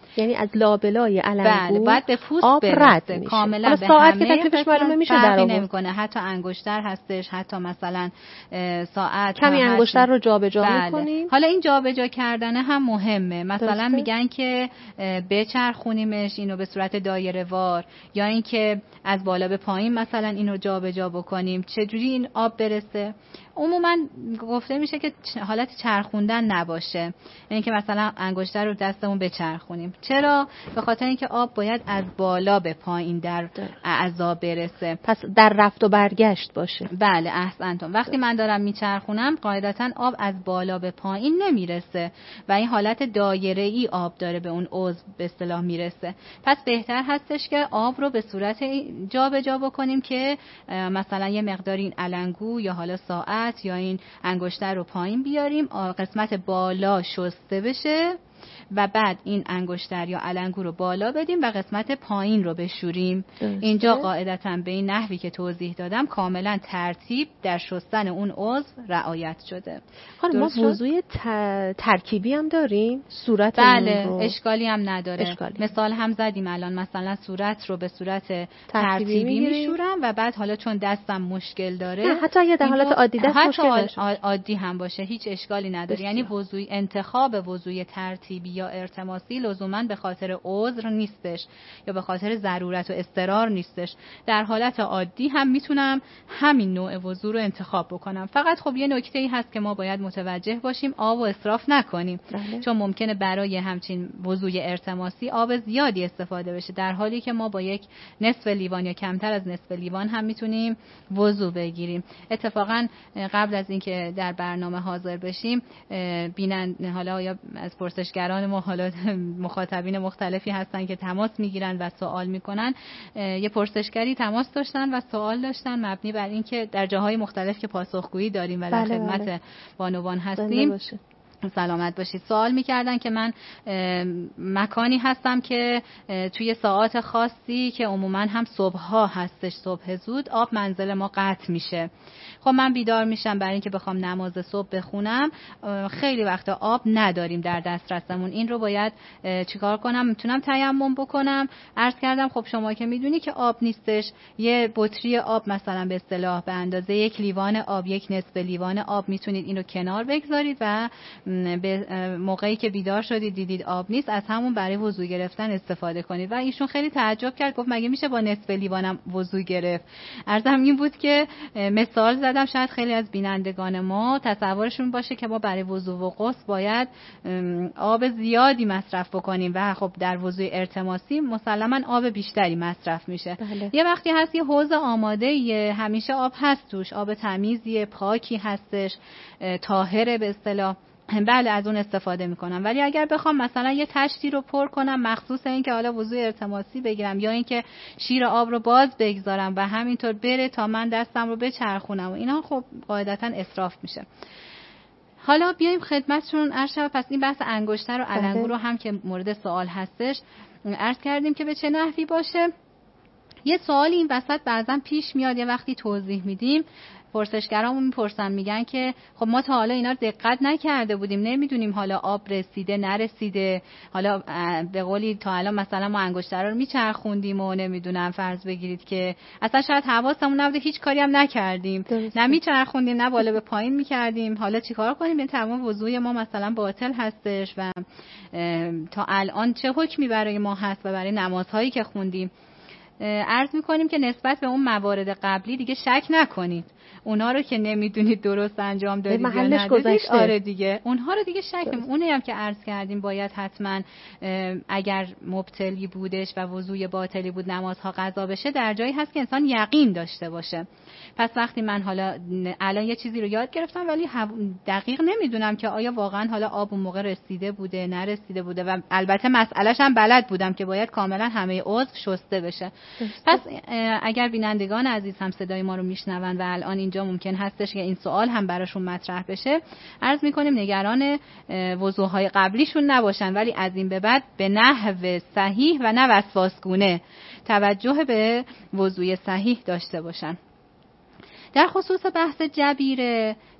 یعنی از لابلای علنگو بله، باید به پوست آب رد میشه کاملا به ساعت همه که تکلیفش معلومه میشه در آورد نمیکنه. حتی انگشتر هستش، حتی مثلا ساعت کمی انگشتر رو جابجا بله. میکنیم. حالا این جابجا کردن هم مهمه. مثلا درسته؟ میگن که بچرخونیمش اینو به صورت دایره وار، یا اینکه از بالا به پایین مثلا اینو جابجا بکنیم. چجوری این آب برسه؟ عموما گفته میشه که حالت چرخوندن نباشه، یعنی که مثلا انگشتر رو دستمون بچرخونیم. چرا؟ به خاطر اینکه آب باید از بالا به پایین در اعضا برسه، پس در رفت و برگشت باشه. بله احسنتون. وقتی من دارم میچرخونم قاعدتا آب از بالا به پایین نمیرسه و این حالت دایره‌ای آب داره به اون عضو به اصطلاح میرسه. پس بهتر هستش که آب رو به صورت جابجا بکنیم که مثلا یه مقدار این علنگو یا حالا ساعت یا این انگشتر رو پایین بیاریم، قسمت بالا شسته بشه و بعد این انگشتر یا علنگو رو بالا بدیم و قسمت پایین رو بشوریم. اینجا قاعدتاً به این نحوی که توضیح دادم کاملا ترتیب در شستن اون عضو رعایت شده. حالا ما وضوی ترکیبی هم داریم؟ صورت بله رو اشکالی هم نداره. مثال هم زدیم الان، مثلا صورت رو به صورت ترتیبی میشورم و بعد حالا چون دستم مشکل داره، حتی اگه در حالت عادی دست مشکل عادی هم باشه هیچ اشکالی نداره. یعنی وضوی انتخاب وضوی ترتیبی یا ارتماسی لزوما به خاطر عذر نیستش یا به خاطر ضرورت و اضطرار نیستش. در حالت عادی هم میتونم همین نوع وضو رو انتخاب بکنم. فقط خب یه نکته‌ای هست که ما باید متوجه باشیم، آب و اسراف نکنیم. چون ممکنه برای همچین وضوی ارتماسی آب زیادی استفاده بشه، در حالی که ما با یک نصف لیوان یا کمتر از نصف لیوان هم میتونیم وضو بگیریم. اتفاقا قبل از اینکه در برنامه حاضر بشیم حالا یا از پرسشگران ما حالا مخاطبین مختلفی هستن که تماس میگیرن و سوال میکنن. یه پرسشگری تماس داشتن و سوال داشتن مبنی بر اینکه در جاهای مختلف که پاسخگویی داریم و در خدمت بانوان هستیم. سلامت باشید. سوال میکردن که من مکانی هستم که توی ساعات خاصی که عموما هم صبحها هستش، صبح زود آب منزل ما قطع میشه. خب من بیدار میشم برای اینکه بخوام نماز صبح بخونم، خیلی وقتا آب نداریم در دسترسمون. این رو باید چیکار کنم؟ میتونم تیمم بکنم. عرض کردم خب شما که میدونی که آب نیستش، یه بطری آب مثلا به اصطلاح به اندازه یک لیوان آب، یک نصف لیوان آب میتونید این رو کنار بگذارید و به موقعی که بیدار شدید دیدید آب نیست، از همون برای وضو گرفتن استفاده کنید. و ایشون خیلی تعجب کرد، گفت مگه میشه با نصف لیوانم وضو گرفت؟ عرضم این بود که مثال زدم، شاید خیلی از بینندگان ما تصورشون باشه که ما برای وضو و غسل باید آب زیادی مصرف بکنیم و خب در وضوی ارتماسی مسلما آب بیشتری مصرف میشه. یه وقتی هست یه حوض آماده، همیشه آب هست توش، آب تمیزیه، پاکی هستش، طاهره به اصطلاح، بله از اون استفاده میکنم. ولی اگر بخوام مثلا یه تشتی رو پر کنم مخصوص این که حالا وضوی ارتماسی بگیرم یا اینکه شیر آب رو باز بگذارم و همینطور بره تا من دستم رو بچرخونم و اینا، خب قاعدتا اسراف میشه. حالا بیایم خدمتتون عرض. پس این بحث انگشتر و علنگو رو هم که مورد سوال هستش عرض کردیم که به چه نحوی باشه. یه سوالی این وسط بعضا پیش میاد، یه وقتی توضیح میدیم پرسشگرامون میپرسن، میگن که خب ما تا حالا اینا رو دقت نکرده بودیم، نمیدونیم حالا آب رسیده نرسیده، حالا به قولی تا الان مثلا ما انگشترا رو میچرخوندیم و نمیدونم فرض بگیرید که اصلا شاید حواسمون نبوده، هیچ کاری هم نکردیم، نه میچرخوندیم نه بالا به پایین میکردیم، حالا چیکار کنیم؟ این تمام وضوی ما مثلا باطل هستش و تا الان چه حکمی برای ما هست و برای نمازهایی که خوندیم. عرض میکنیم که نسبت به اون موارد قبلی دیگه شک نکنید، اونها رو که نمیدونید درست انجام دادید یا ندادید، آره دیگه اونها رو دیگه شک نکنید. اونی هم که عرض کردیم باید حتما اگر مبتلی بودش و وضوی باطلی بود نمازها قضا بشه، در جایی هست که انسان یقین داشته باشه. پس وقتی من حالا الان یه چیزی رو یاد گرفتم ولی دقیق نمیدونم که آیا واقعا حالا آب اون موقع رسیده بوده نرسیده بوده و البته مسئله‌ش هم بلد بودم که باید کاملا همه عضو شسته بشه. پس اگر بینندگان عزیز هم صدای ما رو میشنون و الان اینجا ممکن هستش که این سوال هم براشون مطرح بشه، عرض میکنیم نگران وضوهای قبلیشون نباشن، ولی از این به بعد به نحو صحیح و نه وسواسگونه توجه به وضوی صحیح داشته باشن. در خصوص بحث جبیره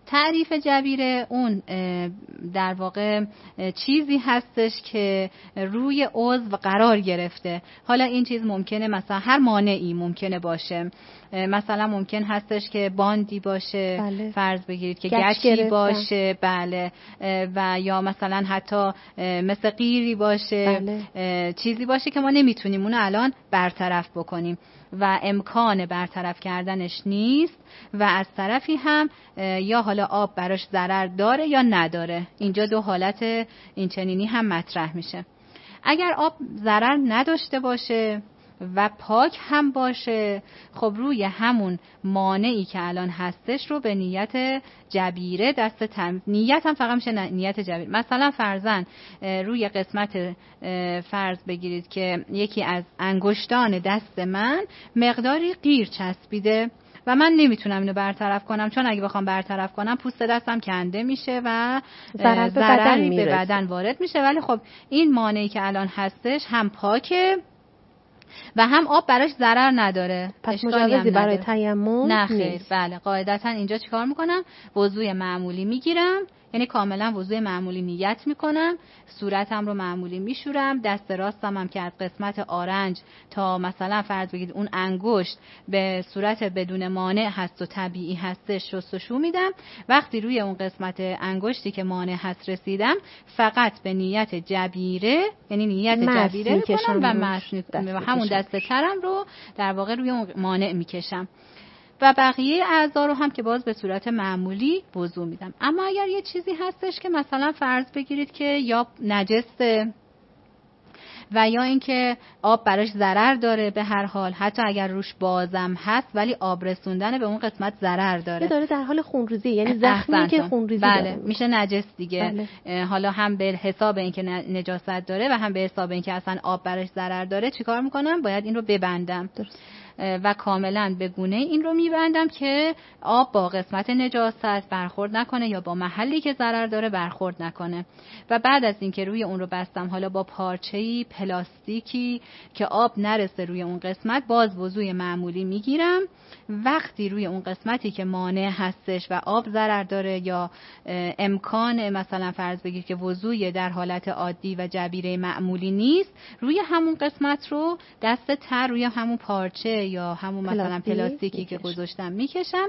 تعریف جبیره اون در واقع چیزی هستش که روی عضو قرار گرفته. حالا این چیز ممکنه مثلا هر مانعی ممکنه باشه، مثلا ممکن هستش که باندی باشه، بله. فرض بگیرید که گچی باشه، بله، و یا مثلا حتی مثل قیری باشه، بله. چیزی باشه که ما نمیتونیم اونو الان برطرف بکنیم و امکان برطرف کردنش نیست و از طرفی هم یا حالا آب براش ضرر داره یا نداره. اینجا دو حالت اینچنینی هم مطرح میشه. اگر آب ضرر نداشته باشه و پاک هم باشه، خب روی همون مانعی که الان هستش رو به نیت جبیره نیت هم فقط میشه نیت جبیره. مثلا فرضاً روی قسمت فرض بگیرید که یکی از انگشتان دست من مقداری قیر چسبیده و من نمیتونم اینو برطرف کنم، چون اگه بخوام برطرف کنم پوست دستم کنده میشه و ضرری به بدن وارد میشه. ولی خب این مانعی که الان هستش هم پاکه و هم آب براش ضرر نداره. پس مجوزی برای تیمم نه خیر. بله، قاعدتا اینجا چیکار میکنم؟ وضوی معمولی میگیرم، یعنی کاملا وضوی معمولی نیت میکنم، صورتم رو معمولی میشورم، دست راستم هم که از قسمت آرنج تا مثلا فرض بگید اون انگشت به صورت بدون مانع هست و طبیعی هستش شستشو میدم. وقتی روی اون قسمت انگشتی که مانع هست رسیدم، فقط به نیت جبیره، یعنی نیت جبیره میکنم و مس میکنم و همون دست ترم رو در واقع روی اون مانع میکشم و بقیه اعضا رو هم که باز به صورت معمولی وضو میدم. اما اگر یه چیزی هستش که مثلا فرض بگیرید که یا نجسه و یا اینکه آب براش ضرر داره، به هر حال حتی اگر روش بازم هست ولی آب رسوندن به اون قسمت ضرر داره در حال خونریزی، یعنی زخمی که خونریزی بله داره، میشه نجس دیگه. بله. حالا هم به حساب اینکه نجاست داره و هم به حساب اینکه اصلا آب براش ضرر داره چیکار میکنم؟ باید این رو ببندم. درست. و کاملا به گونه این رو میبندم که آب با قسمت نجاست برخورد نکنه یا با محلی که ضرر داره برخورد نکنه. و بعد از اینکه روی اون رو بستم، حالا با پارچه‌ای پلاستیکی که آب نرسه روی اون قسمت، باز وضوی معمولی میگیرم. وقتی روی اون قسمتی که مانع هستش و آب ضرر داره یا امکان مثلا فرض بگیر که وضوی در حالت عادی و جبیره معمولی نیست، روی همون قسمت رو دست تر روی همون پارچه یا همون مثلا پلاستیکی که گذاشتم میکشم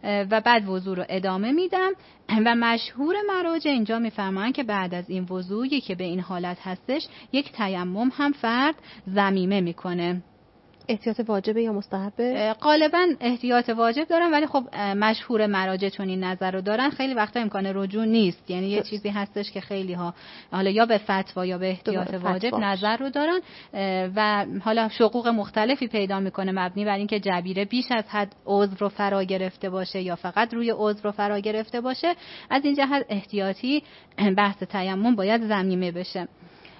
و بعد وضو رو ادامه میدم. و مشهور مراجع اینجا میفرمایند که بعد از این وضویی که به این حالت هستش یک تیمم هم فرد ضمیمه میکنه. احتیاط واجبه یا مستحبه؟ غالبا احتیاط واجب دارن، ولی خب مشهور مراجع چون این نظر رو دارن. خیلی وقتا امکان رجوع نیست، یعنی یه چیزی هستش که خیلی ها حالا یا به فتوا یا به احتیاط واجب نظر رو دارن و حالا شقوق مختلفی پیدا میکنه مبنی بر اینکه جبیره بیش از حد عضو رو فرا گرفته باشه یا فقط روی عضو رو فرا گرفته باشه. از این جهت احتیاطی بحث تیمم باید ضمیمه بشه.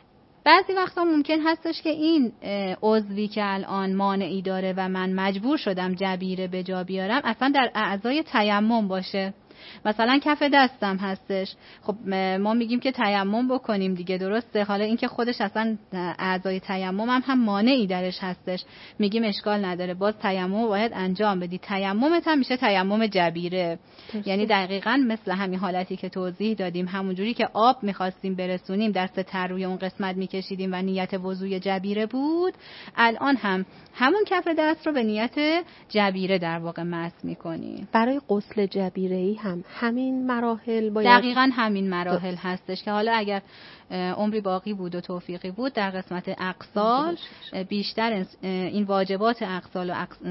بعضی وقتا ممکن هستش که این عضوی که الان مانعی داره و من مجبور شدم جبیره به جا بیارم اصلا در اعضای تیمم باشه. مثلا کف دستم هستش، خب ما میگیم که تیمم بکنیم دیگه، درسته؟ حالا این که خودش اصلا اعضای تیمم هم مانعی درش هستش، میگیم اشکال نداره، باز تیمم باید انجام بدی. تیممت هم میشه تیمم جبیره، یعنی دقیقاً مثل همین حالتی که توضیح دادیم، همونجوری که آب میخواستیم برسونیم دست تر روی اون قسمت میکشیدیم و نیت وضوی جبیره بود، الان هم همون کف دست رو به نیت جبیره در واقع مس میکنیم. برای غسل جبیره‌ای هم همین مراحل باید دقیقاً همین مراحل هستش که حالا اگر عمری باقی بود و توفیقی بود در قسمت اقسال بیشتر این واجبات اقسال و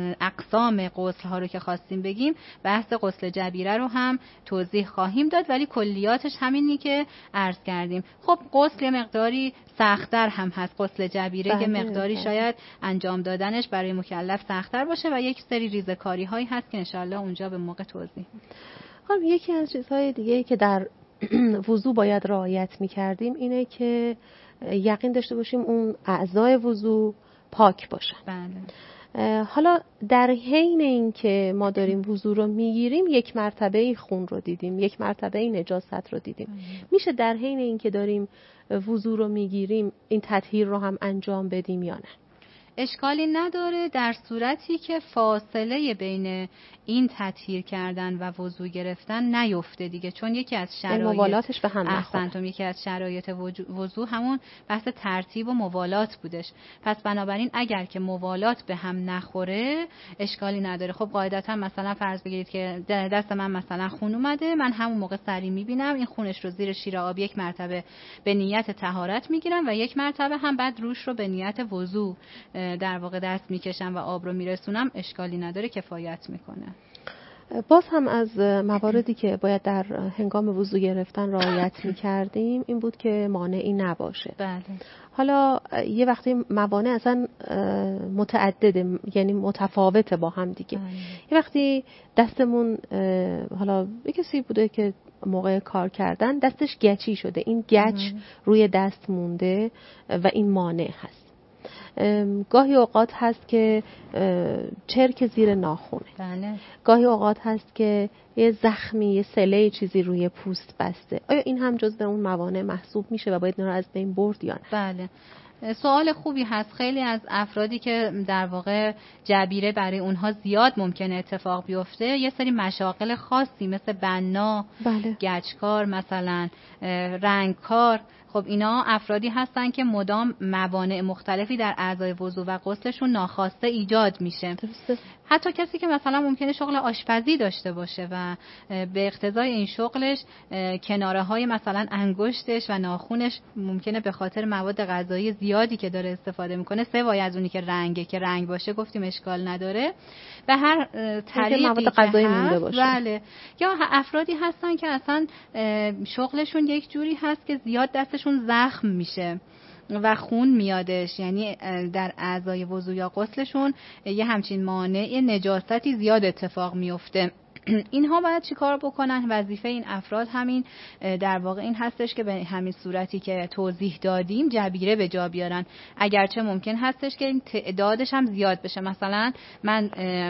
اقسام غسل ها رو که خواستیم بگیم، بحث غسل جبیره رو هم توضیح خواهیم داد، ولی کلیاتش همینی که عرض کردیم. خب غسل مقداری سخت‌تر هم هست، غسل جبیره که مقداری شاید انجام دادنش برای مکلف سخت‌تر باشه و یک سری ریزه‌کاری هایی هست که انشالله اونجا به موقع توضیح. خب یکی از چیزهای دیگه که در وضو باید رعایت می‌کردیم اینه که یقین داشته باشیم اون اعضای وضو پاک باشن. بله. حالا در حین این که ما داریم وضو رو میگیریم یک مرتبه خون رو دیدیم، یک مرتبه نجاست رو دیدیم. میشه در حین این که داریم وضو رو میگیریم این تطهیر رو هم انجام بدیم یا نه؟ اشکالی نداره در صورتی که فاصله بین این تطهیر کردن و وضو گرفتن نیفته دیگه، چون یکی از شرایط موالاتش به هم نخوره. یکی از شرایط وضو همون بحث ترتیب و موالات بودش. پس بنابراین اگر که موالات به هم نخوره اشکالی نداره. خب قاعدتا مثلا فرض بگیرید که دست من مثلا خون اومده، من همون موقع سری میبینم این خونش رو زیر شیر آب یک مرتبه به نیت طهارت میگیرم و یک مرتبه هم بعد روش رو به نیت وضو در واقع دست میکشم و آب رو میرسونم، اشکالی نداره، کفایت میکنه. باز هم از مواردی که باید در هنگام وضو گرفتن رعایت میکردیم این بود که مانعی نباشه. بله. حالا یه وقتی موانع اصلا متعدده، یعنی متفاوته با هم دیگه. یه وقتی دستمون حالا یه کسی بوده که موقع کار کردن دستش گچی شده، این گچ روی دست مونده و این مانع هست. گاهی اوقات هست که چرک زیر ناخونه. بله. گاهی اوقات هست که یه زخمی، یه سله چیزی روی پوست بسته. آیا این هم جزو اون موانع محسوب میشه و باید اینا رو از بین برد یا نه؟ بله. سوال خوبی هست. خیلی از افرادی که در واقع جبیره برای اونها زیاد ممکنه اتفاق بیفته، یه سری مشاغل خاصی مثل بنا، بله. گچکار، مثلا رنگکار، خب اینا افرادی هستن که مدام موانع مختلفی در اعضای وضو و غسلشون ناخواسته ایجاد میشه. درسته. حتی کسی که مثلا ممکنه شغل آشپزی داشته باشه و به اقتضای این شغلش کناره های مثلا انگشتش و ناخونش ممکنه به خاطر مواد غذایی زیادی که داره استفاده میکنه، سوای از اونی که رنگه که رنگ باشه گفتیم اشکال نداره، به هر طریقی مواد غذایی مونده باشه. بله. یا افرادی هستن که اصلا شغلشون یک جوری هست که زیاد دستشون زخم میشه و خون میادش، یعنی در اعضای وضو یا غسلشون یه همچین مانع نجاستی زیاد اتفاق میفته. اینها باید چی کار بکنن؟ وظیفه این افراد همین در واقع این هستش که به همین صورتی که توضیح دادیم جبیره به جا بیارن. اگرچه ممکن هستش که این تعدادش هم زیاد بشه. مثلا من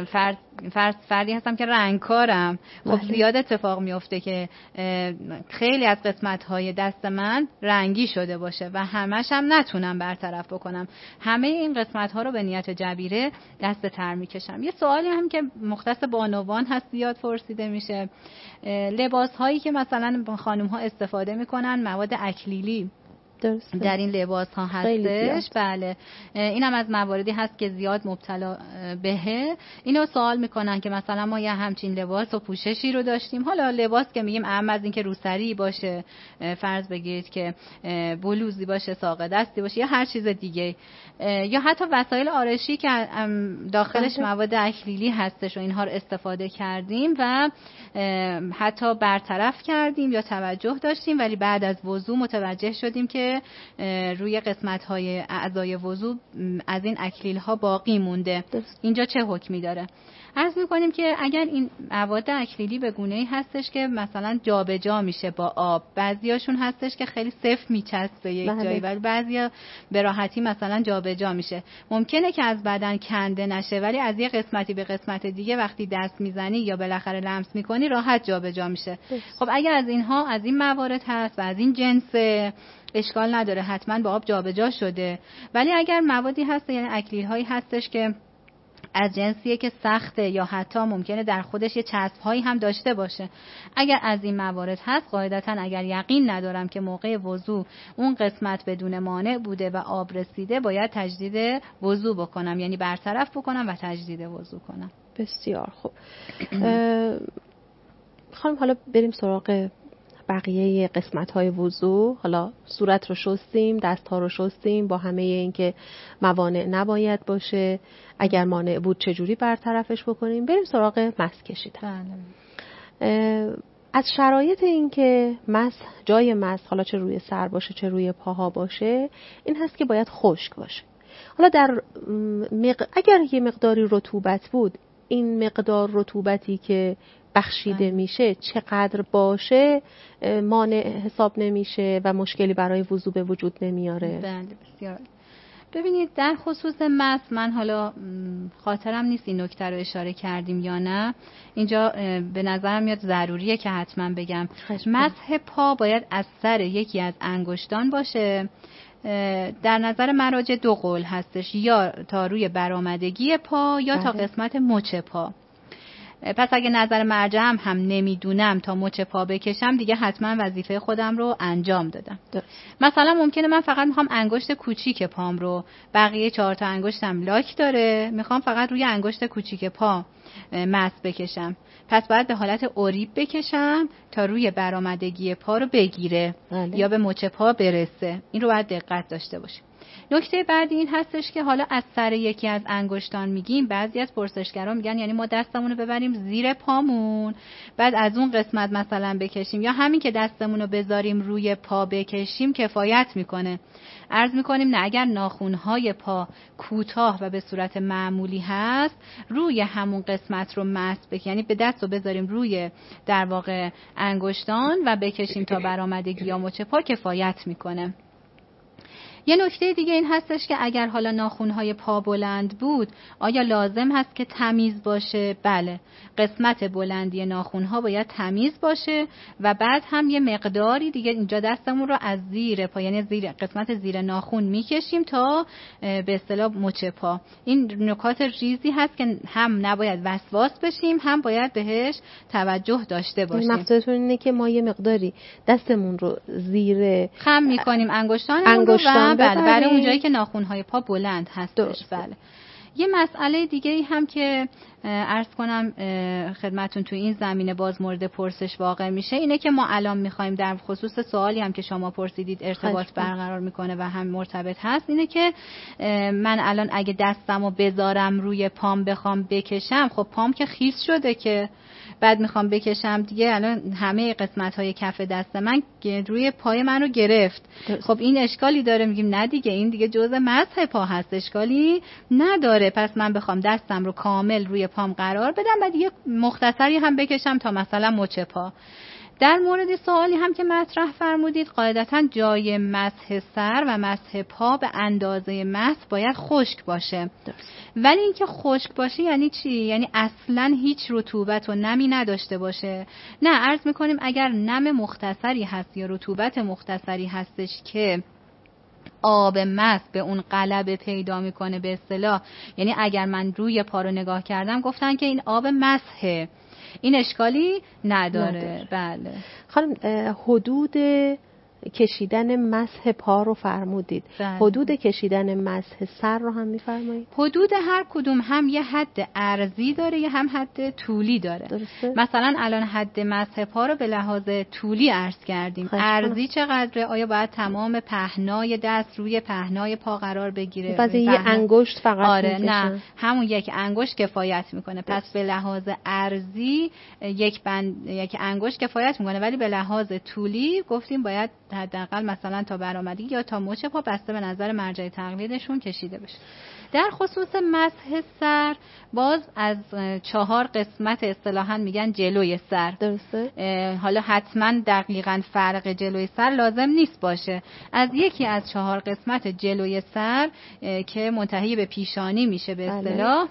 فردی هستم که رنگکارم، خب زیاد اتفاق میفته که خیلی از قسمت‌های دست من رنگی شده باشه و همش هم نتونم برطرف بکنم. همه این قسمت‌ها رو به نیت جبیره دست تر میکشم. یه سوالی هم که مختص بانوان هست زیاد پرسیده میشه، لباس هایی که مثلا خانم ها استفاده میکنن مواد اکلیلی درسته. در این لباس ها هستش. بله. این هم از مواردی هست که زیاد مبتلا بهه. اینو سوال میکنن که مثلا ما یه همچین لباس و پوششی رو داشتیم، حالا لباس که میگیم اهم از این که روسری باشه، فرض بگیرید که بلوزی باشه، ساق دستی باشه یا هر چیز دیگه، یا حتی وسایل آرایشی که داخلش مواد اکلیلی هستش و اینها رو استفاده کردیم و حتی برطرف کردیم یا توجه داشتیم، ولی بعد از وضو متوجه شدیم که روی قسمت‌های اعضای وضو از این اکلیل ها باقی مونده. اینجا چه حکمی داره؟ عرض می‌کنیم که اگر این مواد اکلیلی به گونه‌ای هستش که مثلا جابجا میشه با آب، بعضیاشون هستش که خیلی سفت میچسبه یک جایی، ولی بعضیا به راحتی مثلا جابجا میشه. ممکنه که از بدن کنده نشه ولی از یه قسمتی به قسمت دیگه وقتی دست میزنی یا بالاخره لمس میکنی راحت جابجا میشه. خب اگر از اینها، از این موارد هست و از این جنس، اشکال نداره، حتما با آب جابجا شده. ولی اگر موادی هست، یعنی اکلیل هایی هستش که از جنسیه که سخته یا حتی ممکنه در خودش یه چسب هایی هم داشته باشه، اگر از این موارد هست، قاعدتا اگر یقین ندارم که موقع وضو اون قسمت بدون مانع بوده و آب رسیده، باید تجدید وضو بکنم، یعنی برطرف بکنم و تجدید وضو کنم. بسیار خوب. خانم حالا بریم سراغ بقیه قسمت‌های وضو. حالا صورت رو شستیم، دست‌ها رو شستیم، با همه این که موانع نباید باشه، اگر مانع بود چجوری برطرفش بکنیم. بریم سراغ مس کشیدن. از شرایط این که جای مس، حالا چه روی سر باشه چه روی پاها باشه، این هست که باید خشک باشه. حالا اگر یه مقداری رطوبت بود، این مقدار رطوبتی که بخشیده میشه چقدر باشه مانع حساب نمیشه و مشکلی برای وضو به وجود نمیاره. بله بسیار. ببینید در خصوص مس، من حالا خاطرم نیست این نکته رو اشاره کردیم یا نه، اینجا به نظرم میاد ضروریه که حتما بگم. مسح پا باید از سر یکی از انگشتان باشه در نظر مراجع 2 قول هستش، یا تا روی برآمدگی پا یا تا قسمت مچ پا. پس اگه نظر مرجعم هم نمیدونم تا مچ پا بکشم، دیگه حتما وظیفه خودم رو انجام دادم. مثلا ممکنه من فقط میخوام انگشت کوچیک پام رو، بقیه 4 تا انگشتم لاک داره، میخوام فقط روی انگشت کوچیک پا مس بکشم، پس باید به حالت اوریب بکشم تا روی برآمدگی پا رو بگیره یا به مچ پا برسه. این رو باید دقت داشته باشیم. نکته بعدی این هستش که حالا از سر یکی از انگشتان میگیم، بعضی از پرسشگران میگن یعنی ما دستمون رو ببریم زیر پامون بعد از اون قسمت مثلا بکشیم، یا همین که دستمون رو بذاریم روی پا بکشیم کفایت میکنه. عرض میکنیم نه، اگر ناخونهای پا کوتاه و به صورت معمولی هست، روی همون قسمت رو مس بکنیم، یعنی به دست رو بذاریم روی در واقع انگشتان و بکشیم تا برآمدگی یا مچ پا کفایت میکنه. یه نکته دیگه این هستش که اگر حالا ناخونهای پا بلند بود، آیا لازم هست که تمیز باشه؟ بله، قسمت بلندی ناخونها باید تمیز باشه و بعد هم یه مقداری دیگه اینجا دستمون رو از زیر پا، یعنی زیر قسمت زیر ناخون میکشیم تا به اصطلاح مچ پا. این نکات ریزی هست که هم نباید وسواس بشیم، هم باید بهش توجه داشته باشیم. مقصودتون اینه که ما یه مقداری دستمون رو زیر خم میکنیم انگشتان رو بله، برای اونجایی که ناخونهای پا بلند هستش. بله. یه مسئله دیگه ای هم که عرض کنم خدمتون تو این زمینه باز مورد پرسش واقع میشه، اینه که ما الان میخوایم در خصوص سوالی هم که شما پرسیدید ارتباط برقرار میکنه و هم مرتبط هست، اینه که من الان اگه دستمو بذارم روی پام بخوام بکشم، خب پام که خیس شده که بعد میخوام بکشم دیگه، الان همه قسمت‌های کف دست من روی پای من رو گرفت. خب این اشکالی داره؟ میگیم نه دیگه، این دیگه جزء مسح پا هست، اشکالی نداره. پس من بخوام دستم رو کامل روی پام قرار بدم و دیگه مختصری هم بکشم تا مثلا مچ پا. در مورد سوالی هم که مطرح فرمودید، قاعدتاً جای مسح سر و مسح پا به اندازه مسح باید خشک باشه. ولی اینکه خشک باشه یعنی چی؟ یعنی اصلاً هیچ رطوبت و نمی نداشته باشه؟ نه، عرض میکنیم اگر نم مختصری هست یا رطوبت مختصری هستش که آب مسح به اون غلبه پیدا میکنه به اصطلاح، یعنی اگر من روی پا رو نگاه کردم گفتن که این آب مسحه، این اشکالی نداره. بله خانم، حدود کشیدن مسح پا رو فرمودید. بله. حدود کشیدن مسح سر رو هم میفرمایید؟ حدود هر کدوم هم یه حد عرضی داره یه هم حد طولی داره. درسته؟ مثلا الان حد مسح پا رو به لحاظ طولی عرض کردیم. عرضی چقدره؟ آیا باید تمام پهنای دست روی پهنای پا قرار بگیره؟ پس یه انگشت فقط؟ آره نه، همون یک انگشت کفایت میکنه. پس به لحاظ عرضی یک انگشت کفایت میکنه، ولی به لحاظ طولی گفتیم باید حداقل مثلا تا برآمدگی یا تا مچ پا بسته به نظر مرجع تقلیدشون کشیده بشه. در خصوص مسح سر باز از 4 قسمت اصطلاحاً میگن جلوی سر. درسته؟ حالا حتما دقیقاً فرق جلوی سر لازم نیست باشه. از یکی از 4 قسمت جلوی سر که منتهی به پیشانی میشه به اصطلاح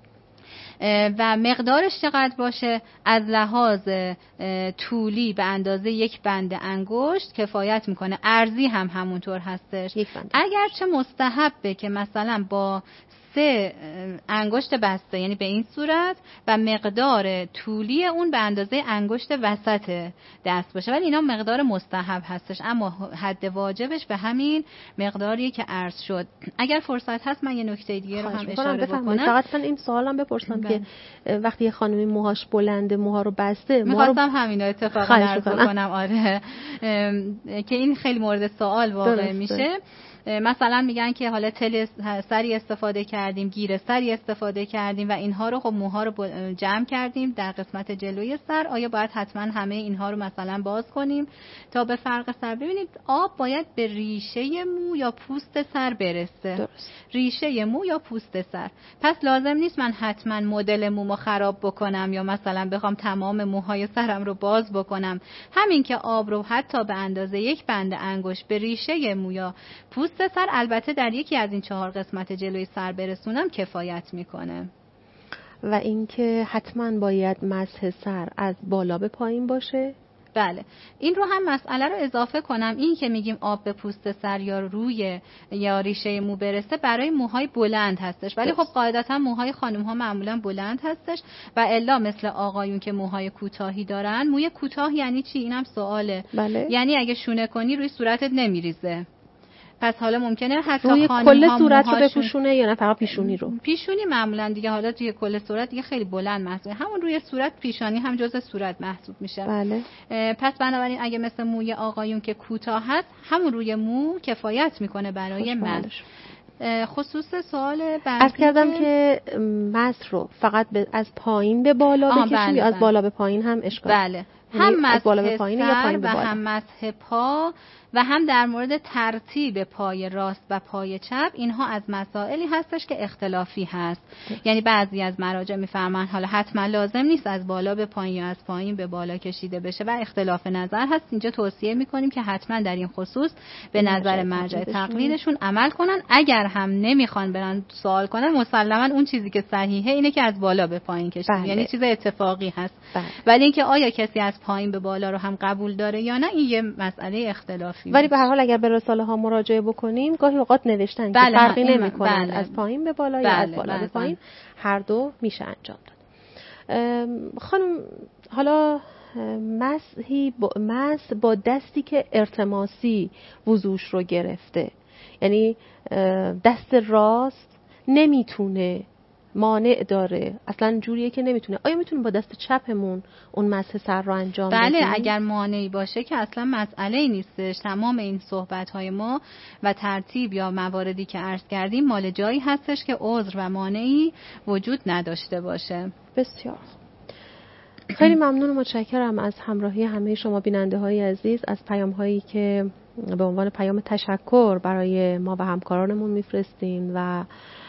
و مقدارش چقدر باشه، از لحاظ طولی به اندازه یک بند انگشت کفایت میکنه. عرضی هم همونطور هستش. اگرچه مستحبه که مثلا با 3 انگشت بسته، یعنی به این صورت، و مقدار طولی اون به اندازه انگشت وسط دست باشه، ولی اینا مقدار مستحب هستش، اما حد واجبش به همین مقداریه که عرض شد. اگر فرصت هست من یه نکته دیگه رو هم اشاره بکنم. فقط من این سوالم بپرسم که وقتی یه خانمی موهاش بلنده، موها رو بسته، می‌خواستم همینا اتفاقا عرض کنم. آره که این خیلی مورد سوال واقع میشه. مثلا میگن که حالا تل سری استفاده کردیم، گیر سری استفاده کردیم و اینها رو، خب موها رو جمع کردیم در قسمت جلوی سر، آیا باید حتما همه اینها رو مثلا باز کنیم تا به فرق سر؟ ببینید آب باید به ریشه مو یا پوست سر برسه. درست. ریشه مو یا پوست سر. پس لازم نیست من حتما مدل مومو خراب بکنم یا مثلا بخوام تمام موهای سرم رو باز بکنم. همین که آب رو حتی به اندازه یک بند انگشت به ریشه مو یا پوست سر، البته در یکی از این 4 قسمت جلوی سر برسونم، کفایت میکنه. و اینکه حتما باید مسح سر از بالا به پایین باشه؟ بله، این رو هم مسئله رو اضافه کنم، این که میگیم آب به پوست سر یا روی یا ریشه مو برسه برای موهای بلند هستش، ولی خب قاعدتا موهای خانم ها معمولا بلند هستش و الا مثل آقایون که موهای کوتاهی دارن. موی کوتاه یعنی چی؟ اینم سواله. بله. یعنی اگه شونه کنی روی صورتت نمیریزه. پس حالا ممکنه حتی روی خانم‌ها کل صورت رو بپوشونه یا نه فقط پیشونی رو؟ پیشونی معمولا دیگه، حالا توی کل صورت دیگه خیلی بلند محسوب، همون روی صورت پیشانی هم جزء صورت محسوب میشه. بله. پس بنابراین اگه مثل موی آقایون که کوتاه هست، همون روی مو کفایت میکنه برای مس. خصوص سوال بعدی از کردم که مس رو فقط از پایین به بالا بکشیم، بله یا از بالا به پایین هم اشکال؟ بله، هم از بالا به مسح پایین یا پایین به و بالا؟ هم مسح پا و هم در مورد ترتیب پای راست و پای چپ، اینها از مسائلی هستش که اختلافی هست. یعنی بعضی از مراجع میفرمان حالا حتما لازم نیست از بالا به پایین یا از پایین به بالا کشیده بشه و اختلاف نظر هست. اینجا توصیه میکنیم که حتما در این خصوص به نظر مرجع تقلیدشون عمل کنن. اگر هم نمیخوان برن سوال کنن، مسلما اون چیزی که صحیحه اینه که از بالا به پایین کشیدیم. یعنی چیز اتفاقی هست. ولی اینکه آیا کسی از پایین به بالا رو هم قبول داره یا نه، این یه مسئله اختلافی. ولی به هر حال اگر به رساله ها مراجعه بکنیم گاهی اوقات نوشتن که فرقی نمی‌کنه از پایین به بالا یا از بالا به پایین، هر دو میشه انجام داد. خانم حالا مس با دستی که ارتماسی وضوش رو گرفته، یعنی دست راست نمیتونه، مانع داره، اصلا جوریه که نمیتونه، آیا میتونه با دست چپمون اون مسح سر رو انجام بدیم؟ بله، اگر مانعی باشه که اصلا مسئله‌ای نیستش. تمام این صحبت‌های ما و ترتیب یا مواردی که عرض کردیم مال جایی هستش که عذر و مانعی وجود نداشته باشه. بسیار خیلی ممنون و متشکرم از همراهی همه شما بیننده‌های عزیز، از پیام‌هایی که به عنوان پیام تشکر برای ما و همکارانمون میفرستین و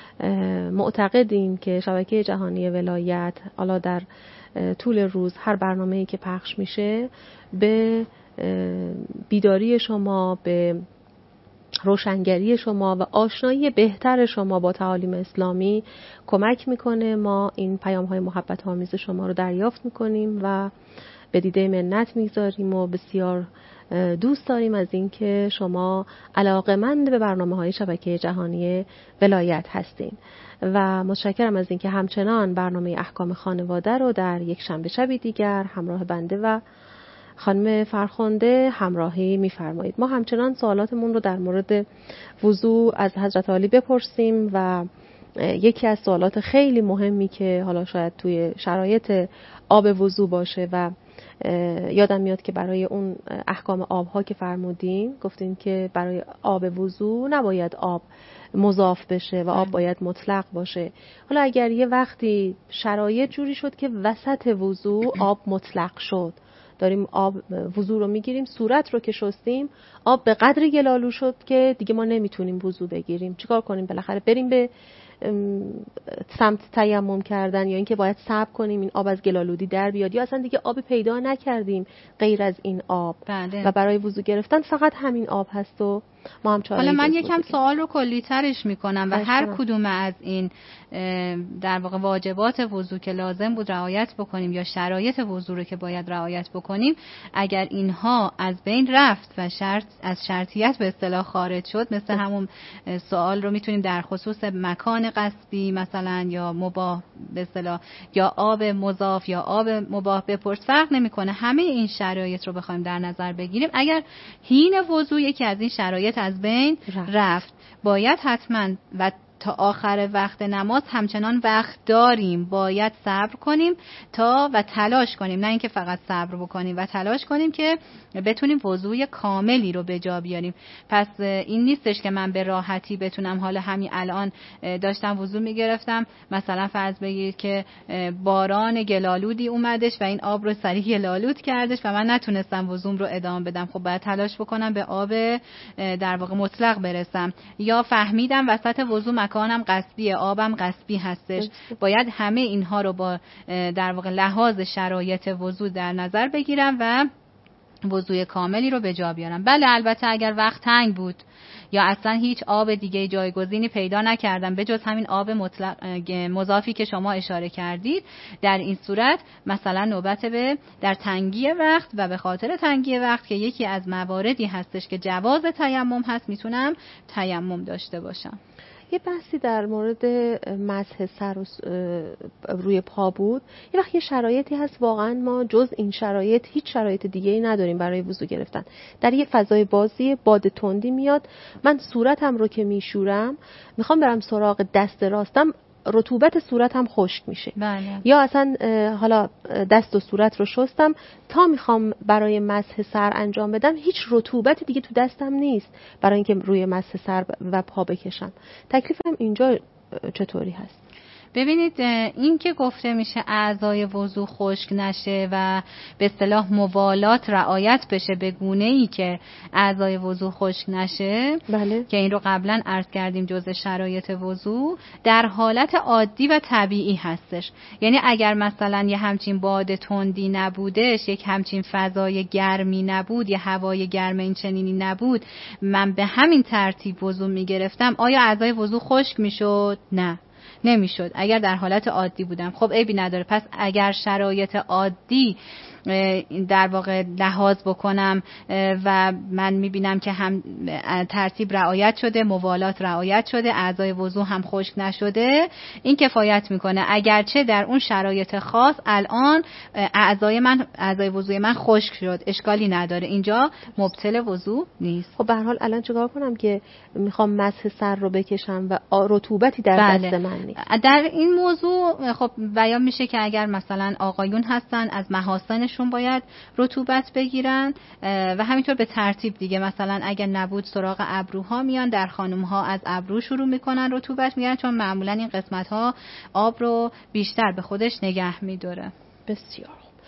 معتقدیم که شبکه جهانی ولایت حالا در طول روز هر برنامه‌ای که پخش میشه به بیداری شما، به روشنگری شما و آشنایی بهتر شما با تعالیم اسلامی کمک میکنه. ما این پیام‌های محبت آمیز شما رو دریافت میکنیم و به دیده منت میگذاریم و بسیار دوست داریم از اینکه شما علاقه‌مند به برنامه‌های شبکه جهانی ولایت هستین و متشکرم از اینکه همچنان برنامه احکام خانواده رو در یک شنبه شبی دیگر همراه بنده و خانم فرخنده همراهی می‌فرمایید. ما همچنان سوالاتمون رو در مورد وضو از حضرت عالی بپرسیم و یکی از سوالات خیلی مهمی که حالا شاید توی شرایط آب وضو باشه و یادم میاد که برای اون احکام آبها که فرمودین گفتین که برای آب وضو نباید آب مضاف بشه و آب باید مطلق باشه. حالا اگر یه وقتی شرایط جوری شد که وسط وضو آب مطلق شد، داریم آب وضو رو میگیریم، صورت رو که شستیم آب به قدری گلالود شد که دیگه ما نمیتونیم وضو بگیریم، چیکار کنیم؟ بالاخره بریم به سمت تیمم کردن یا اینکه باید صبر کنیم این آب از گلالودی در بیاد، یا اصلا دیگه آب پیدا نکردیم غیر از این آب و برای وضو گرفتن فقط همین آب هست و ما هم حالا من یکم سوال رو کلی ترش میکنم و هر کدوم از این در واقع واجبات وضو که لازم بود رعایت بکنیم یا شرایط وضو رو که باید رعایت بکنیم، اگر اینها از بین رفت و از شرطیت به اصطلاح خارج شد، مثل همون سوال رو میتونیم در خصوص مکان قصبی مثلا یا مباح به اصطلاح یا آب مضاف یا آب مباح بپرس، فرق نمیکنه. همه این شرایط رو بخوایم در نظر بگیریم، اگر حین وضو یکی از این شرایط از بین رفت، باید حتما و تا آخر وقت نماز همچنان وقت داریم، باید صبر کنیم تا و تلاش کنیم، نه اینکه فقط صبر بکنیم و تلاش کنیم که بتونیم وضوی کاملی رو به جا بیاریم. پس این نیستش که من به راحتی بتونم حالا همین الان داشتم وضو میگرفتم، مثلا فرض بگیرید که باران گلالودی اومدش و این آب رو سریع گلالود کردش و من نتونستم وضوم رو ادامه بدم، خب باید تلاش بکنم به آب در واقع مطلق برسم. یا فهمیدم وسط وضو مکانم قصبیه، آبم قصبی هستش، باید همه اینها رو با در واقع لحاظ شرایط وضو در نظر بگیرم و وضوء کاملی رو به جا بیارم. بله البته اگر وقت تنگ بود یا اصلا هیچ آب دیگه جایگزینی پیدا نکردم به جز همین آب مطلق مضافی که شما اشاره کردید، در این صورت مثلا نوبت به در تنگی وقت و به خاطر تنگی وقت که یکی از مواردی هستش که جواز تیمم هست، میتونم تیمم داشته باشم. یه بحثی در مورد مسح سر روی پا بود. یه وقت یه شرایطی هست واقعا ما جز این شرایط هیچ شرایط دیگه‌ای نداریم برای وضو گرفتن. در یه فضای بازی باد تندی میاد، من صورتم رو که میشورم میخوام برم سراغ دست راستم، رطوبت صورتم خشک میشه. بله. یا اصلا حالا دست و صورت رو شستم تا میخوام برای مسح سر انجام بدم، هیچ رطوبتی دیگه تو دستم نیست برای اینکه روی مسح سر و پا بکشم. تکلیفم اینجا چطوری هست؟ ببینید این که گفته میشه اعضای وضو خشک نشه و به اصطلاح موالات رعایت بشه به گونه‌ای که اعضای وضو خشک نشه، بله. که این رو قبلا عرض کردیم جزء شرایط وضو، در حالت عادی و طبیعی هستش. یعنی اگر مثلا یه همچین باد تندی نبودش، یک همچین فضای گرمی نبود، یه هوای گرم این چنینی نبود، من به همین ترتیب وضو میگرفتم، آیا اعضای وضو خشک میشد؟ نه، نمیشد. اگر در حالت عادی بودم خب عیبی نداره. پس اگر شرایط عادی در واقع لحاظ بکنم و من میبینم که هم ترتیب رعایت شده، موالات رعایت شده، اعضای وضو هم خشک نشده، این کفایت میکنه. اگرچه در اون شرایط خاص الان اعضای وضوی من خشک شد، اشکالی نداره، اینجا مبطل وضو نیست. خب به هر حال الان چیکار کنم که میخوام مسح سر رو بکشم و رطوبتی در بله. دست من نیست؟ در این موضوع خب بیان میشه که اگر مثلا آقایون هستن از محاسنشون باید رطوبت بگیرن و همینطور به ترتیب دیگه، مثلا اگر نبود سراغ ابروها میان، در خانم‌ها از ابرو شروع میکنن رطوبت میگیرن، چون معمولا این قسمت‌ها آب رو بیشتر به خودش نگه میداره. بسیار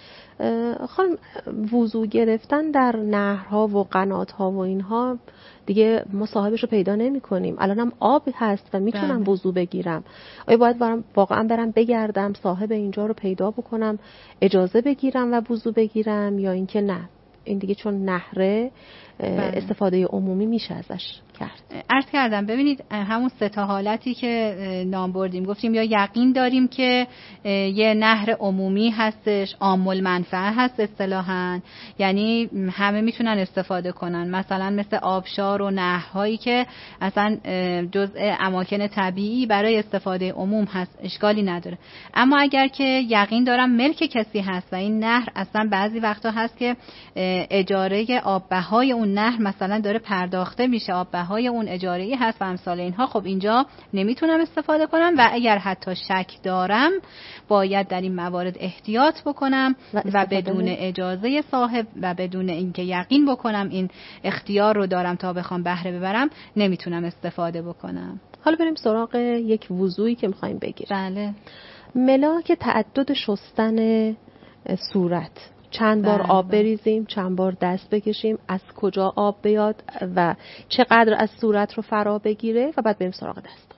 خانم، وضو گرفتن در نهرها و قنات‌ها و اینها دیگه ما صاحبش رو پیدا نمی کنیم. الانم آب هست و میتونم وضو بگیرم. آیا باید واقعا برم بگردم صاحب اینجا رو پیدا بکنم، اجازه بگیرم و وضو بگیرم، یا اینکه نه این دیگه چون نهره استفاده عمومی میشه ازش کرد؟ عرض کردم ببینید همون سه تا حالتی که نام بردیم، گفتیم یا یقین داریم که یه نهر عمومی هستش، عام المنفعه هست اصطلاحاً، یعنی همه میتونن استفاده کنن، مثلا مثل آبشار و نهرهایی که اصلا جزء اماکن طبیعی برای استفاده عموم هست، اشکالی نداره. اما اگر که یقین دارم ملک کسی هست و این نهر اصلا بعضی وقتا هست که اجاره آببهای اون نهر مثلا داره پرداخته میشه، آببهای اون اجاره‌ای هست و امثال اینها، خب اینجا نمیتونم استفاده کنم و اگر حتی شک دارم باید در این موارد احتیاط بکنم و بدون اجازه صاحب و بدون اینکه یقین بکنم این اختیار رو دارم تا بخوام بهره ببرم نمیتونم استفاده بکنم. حالا بریم سراغ یک وضویی که میخوایم بگیریم. بله. ملاک تعدد شستن صورت، چند بار آب بریزیم، چند بار دست بکشیم، از کجا آب بیاد و چقدر از صورت رو فرا بگیره و بعد بریم سراغ دست.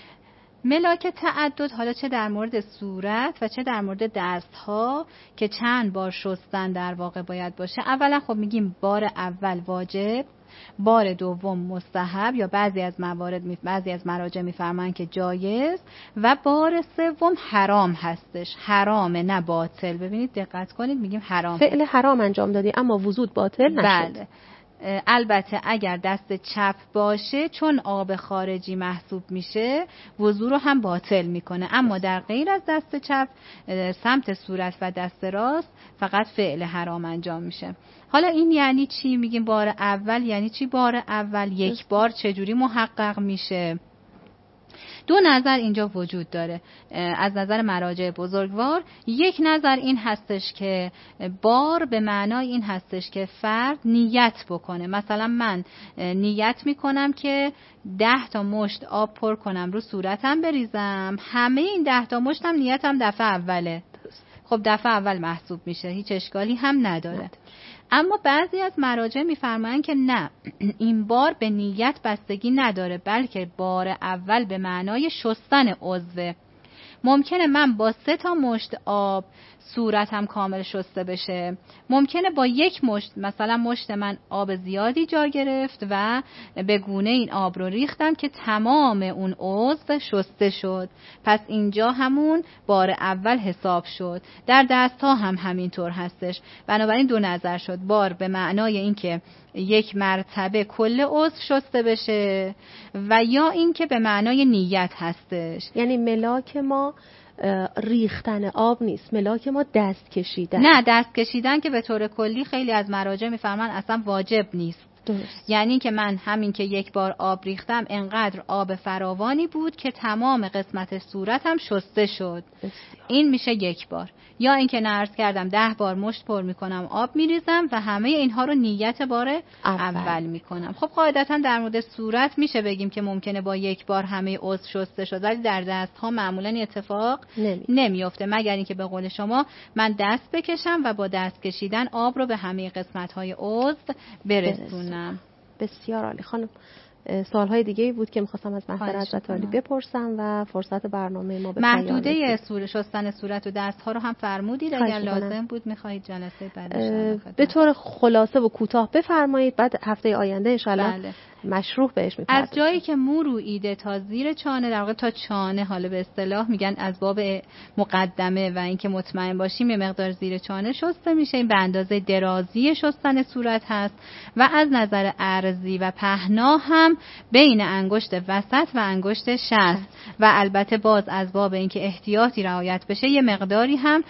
ملاک تعدد حالا چه در مورد صورت و چه در مورد دست ها که چند بار شستن در واقع باید باشه. اولا خب میگیم بار اول واجب، بار دوم مستحب یا بعضی از مراجع میفرمان که جایز و بار سوم حرام هستش. حرامه نه باطل. ببینید دقت کنید، میگیم حرام. فعل حرام انجام دادی اما وضو باطل نشد. بله. البته اگر دست چپ باشه چون آب خارجی محسوب میشه وضو رو هم باطل میکنه، اما در غیر از دست چپ سمت صورت و دست راست فقط فعل حرام انجام میشه. حالا این یعنی چی؟ میگیم بار اول یعنی چی؟ بار اول یک بار چجوری محقق میشه؟ دو نظر اینجا وجود داره از نظر مراجع بزرگوار. یک نظر این هستش که بار به معنای این هستش که فرد نیت بکنه. مثلا من نیت میکنم که 10 تا مشت آب پر کنم رو صورتم بریزم، همه این 10 تا مشتم نیتم دفعه اوله، خب دفعه اول محسوب میشه، هیچ اشکالی هم نداره. اما بعضی از مراجع میفرمایند که نه، این بار به نیت بستگی نداره، بلکه بار اول به معنای شستن عضو. ممکنه من با 3 تا مشت آب صورت هم کامل شسته بشه. ممکنه با یک مشت، مثلا مشت من آب زیادی جا گرفت و به گونه این آب رو ریختم که تمام اون عضو شسته شد، پس اینجا همون بار اول حساب شد. در دست ها هم همینطور هستش. بنابراین دو نظر شد، بار به معنای اینکه یک مرتبه کل عضو شسته بشه و یا اینکه به معنای نیت هستش. یعنی ملاک ما ریختن آب نیست، ملاک ما دست کشیدن. نه، دست کشیدن که به طور کلی خیلی از مراجع میفرمان اصلا واجب نیست. درست. یعنی که من همین که یک بار آب ریختم انقدر آب فراوانی بود که تمام قسمت صورتم شسته شد. این میشه یک بار. یا اینکه عرض کردم 10 بار مشت پر میکنم آب میریزم و همه اینها رو نیت بار اول میکنم. خب قاعدتا در مورد صورت میشه بگیم که ممکنه با یک بار همه عضو شسته شد، ولی در دست ها معمولا اتفاق نمیفته، مگر اینکه به قول شما من دست بکشم و با دست کشیدن آب رو به همه قسمت های عضو برسونم. بسیار عالی خانم. سوالهای دیگه بود که می‌خواستم از محضر حضرت عالی بپرسم و فرصت برنامه ما به پایان محدوده شستن صورت و دست‌ها رو هم فرمودید، اگر لازم بود می‌خواهید جلسه بعدش به طور خلاصه و کوتاه بفرمایید، بعد هفته آینده ان شاءالله مشروح بهش می‌پردازیم. از جایی که مو روییده تا زیر چانه، در واقع تا چانه، حالا به اصطلاح میگن از باب مقدمه و اینکه مطمئن باشیم یه مقدار زیر چانه شسته میشه، این به اندازه درازی شستن صورت هست و از نظر عرضی و پهنا هم بین انگشت وسط و انگشت شست و البته باز از باب اینکه احتیاطی رعایت بشه یه مقداری هم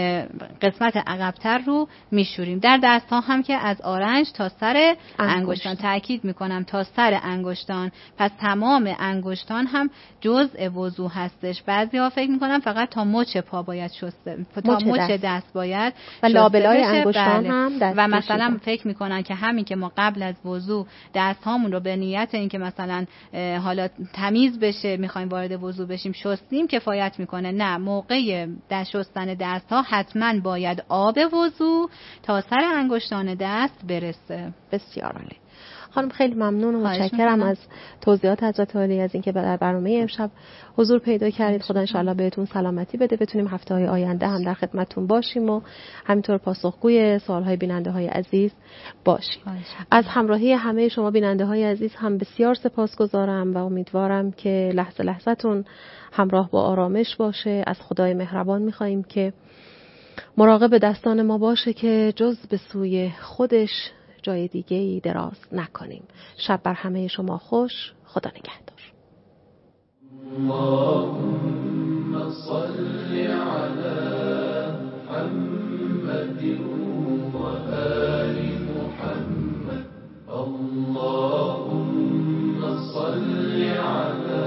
قسمت عقب‌تر رو میشوریم. در دست‌ها هم که از آرنج تا سر انگشتان، تاکید میکنم تا سر انگشتان، پس تمام انگشتان هم جزء وضو هستش. بعضی‌ها فکر میکنن فقط تا مچ پا باید شسته، تا مچ دست باید و لابلای انگشتان هم دست و مثلا فکر میکنن که همین که ما قبل از وضو دست‌هامون رو به نیت اینکه مثلا حالا تمیز بشه میخوایم وارد وضو بشیم شستیم کفایت میکنه. نه، موقع شستن دست‌ها حتما باید آب وضو تا سر انگشتان دست برسه. بسیار عالی خانم، خیلی ممنون و متشکرم از توضیحات حضرت عالی، از اینکه در برنامه امشب حضور پیدا کردید. خدا انشاءالله بهتون سلامتی بده، بتونیم هفته‌های آینده هم در خدمتتون باشیم و همینطور پاسخگوی سوال‌های بیننده‌های عزیز باشیم. از همراهی همه شما بیننده‌های عزیز هم بسیار سپاسگزارم و امیدوارم که لحظه لحظه‌تون همراه با آرامش باشه. از خدای مهربان می‌خوایم که مراقب دستان ما باشه که جز به سوی خودش جای دیگه‌ای دراز نکنیم. شب بر همه شما خوش. خدا نگهدار. اللهم صل علی محمد و آل محمد. اللهم صل علی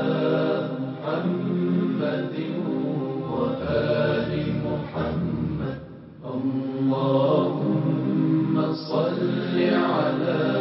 محمد و آل محمد. اللهم صل على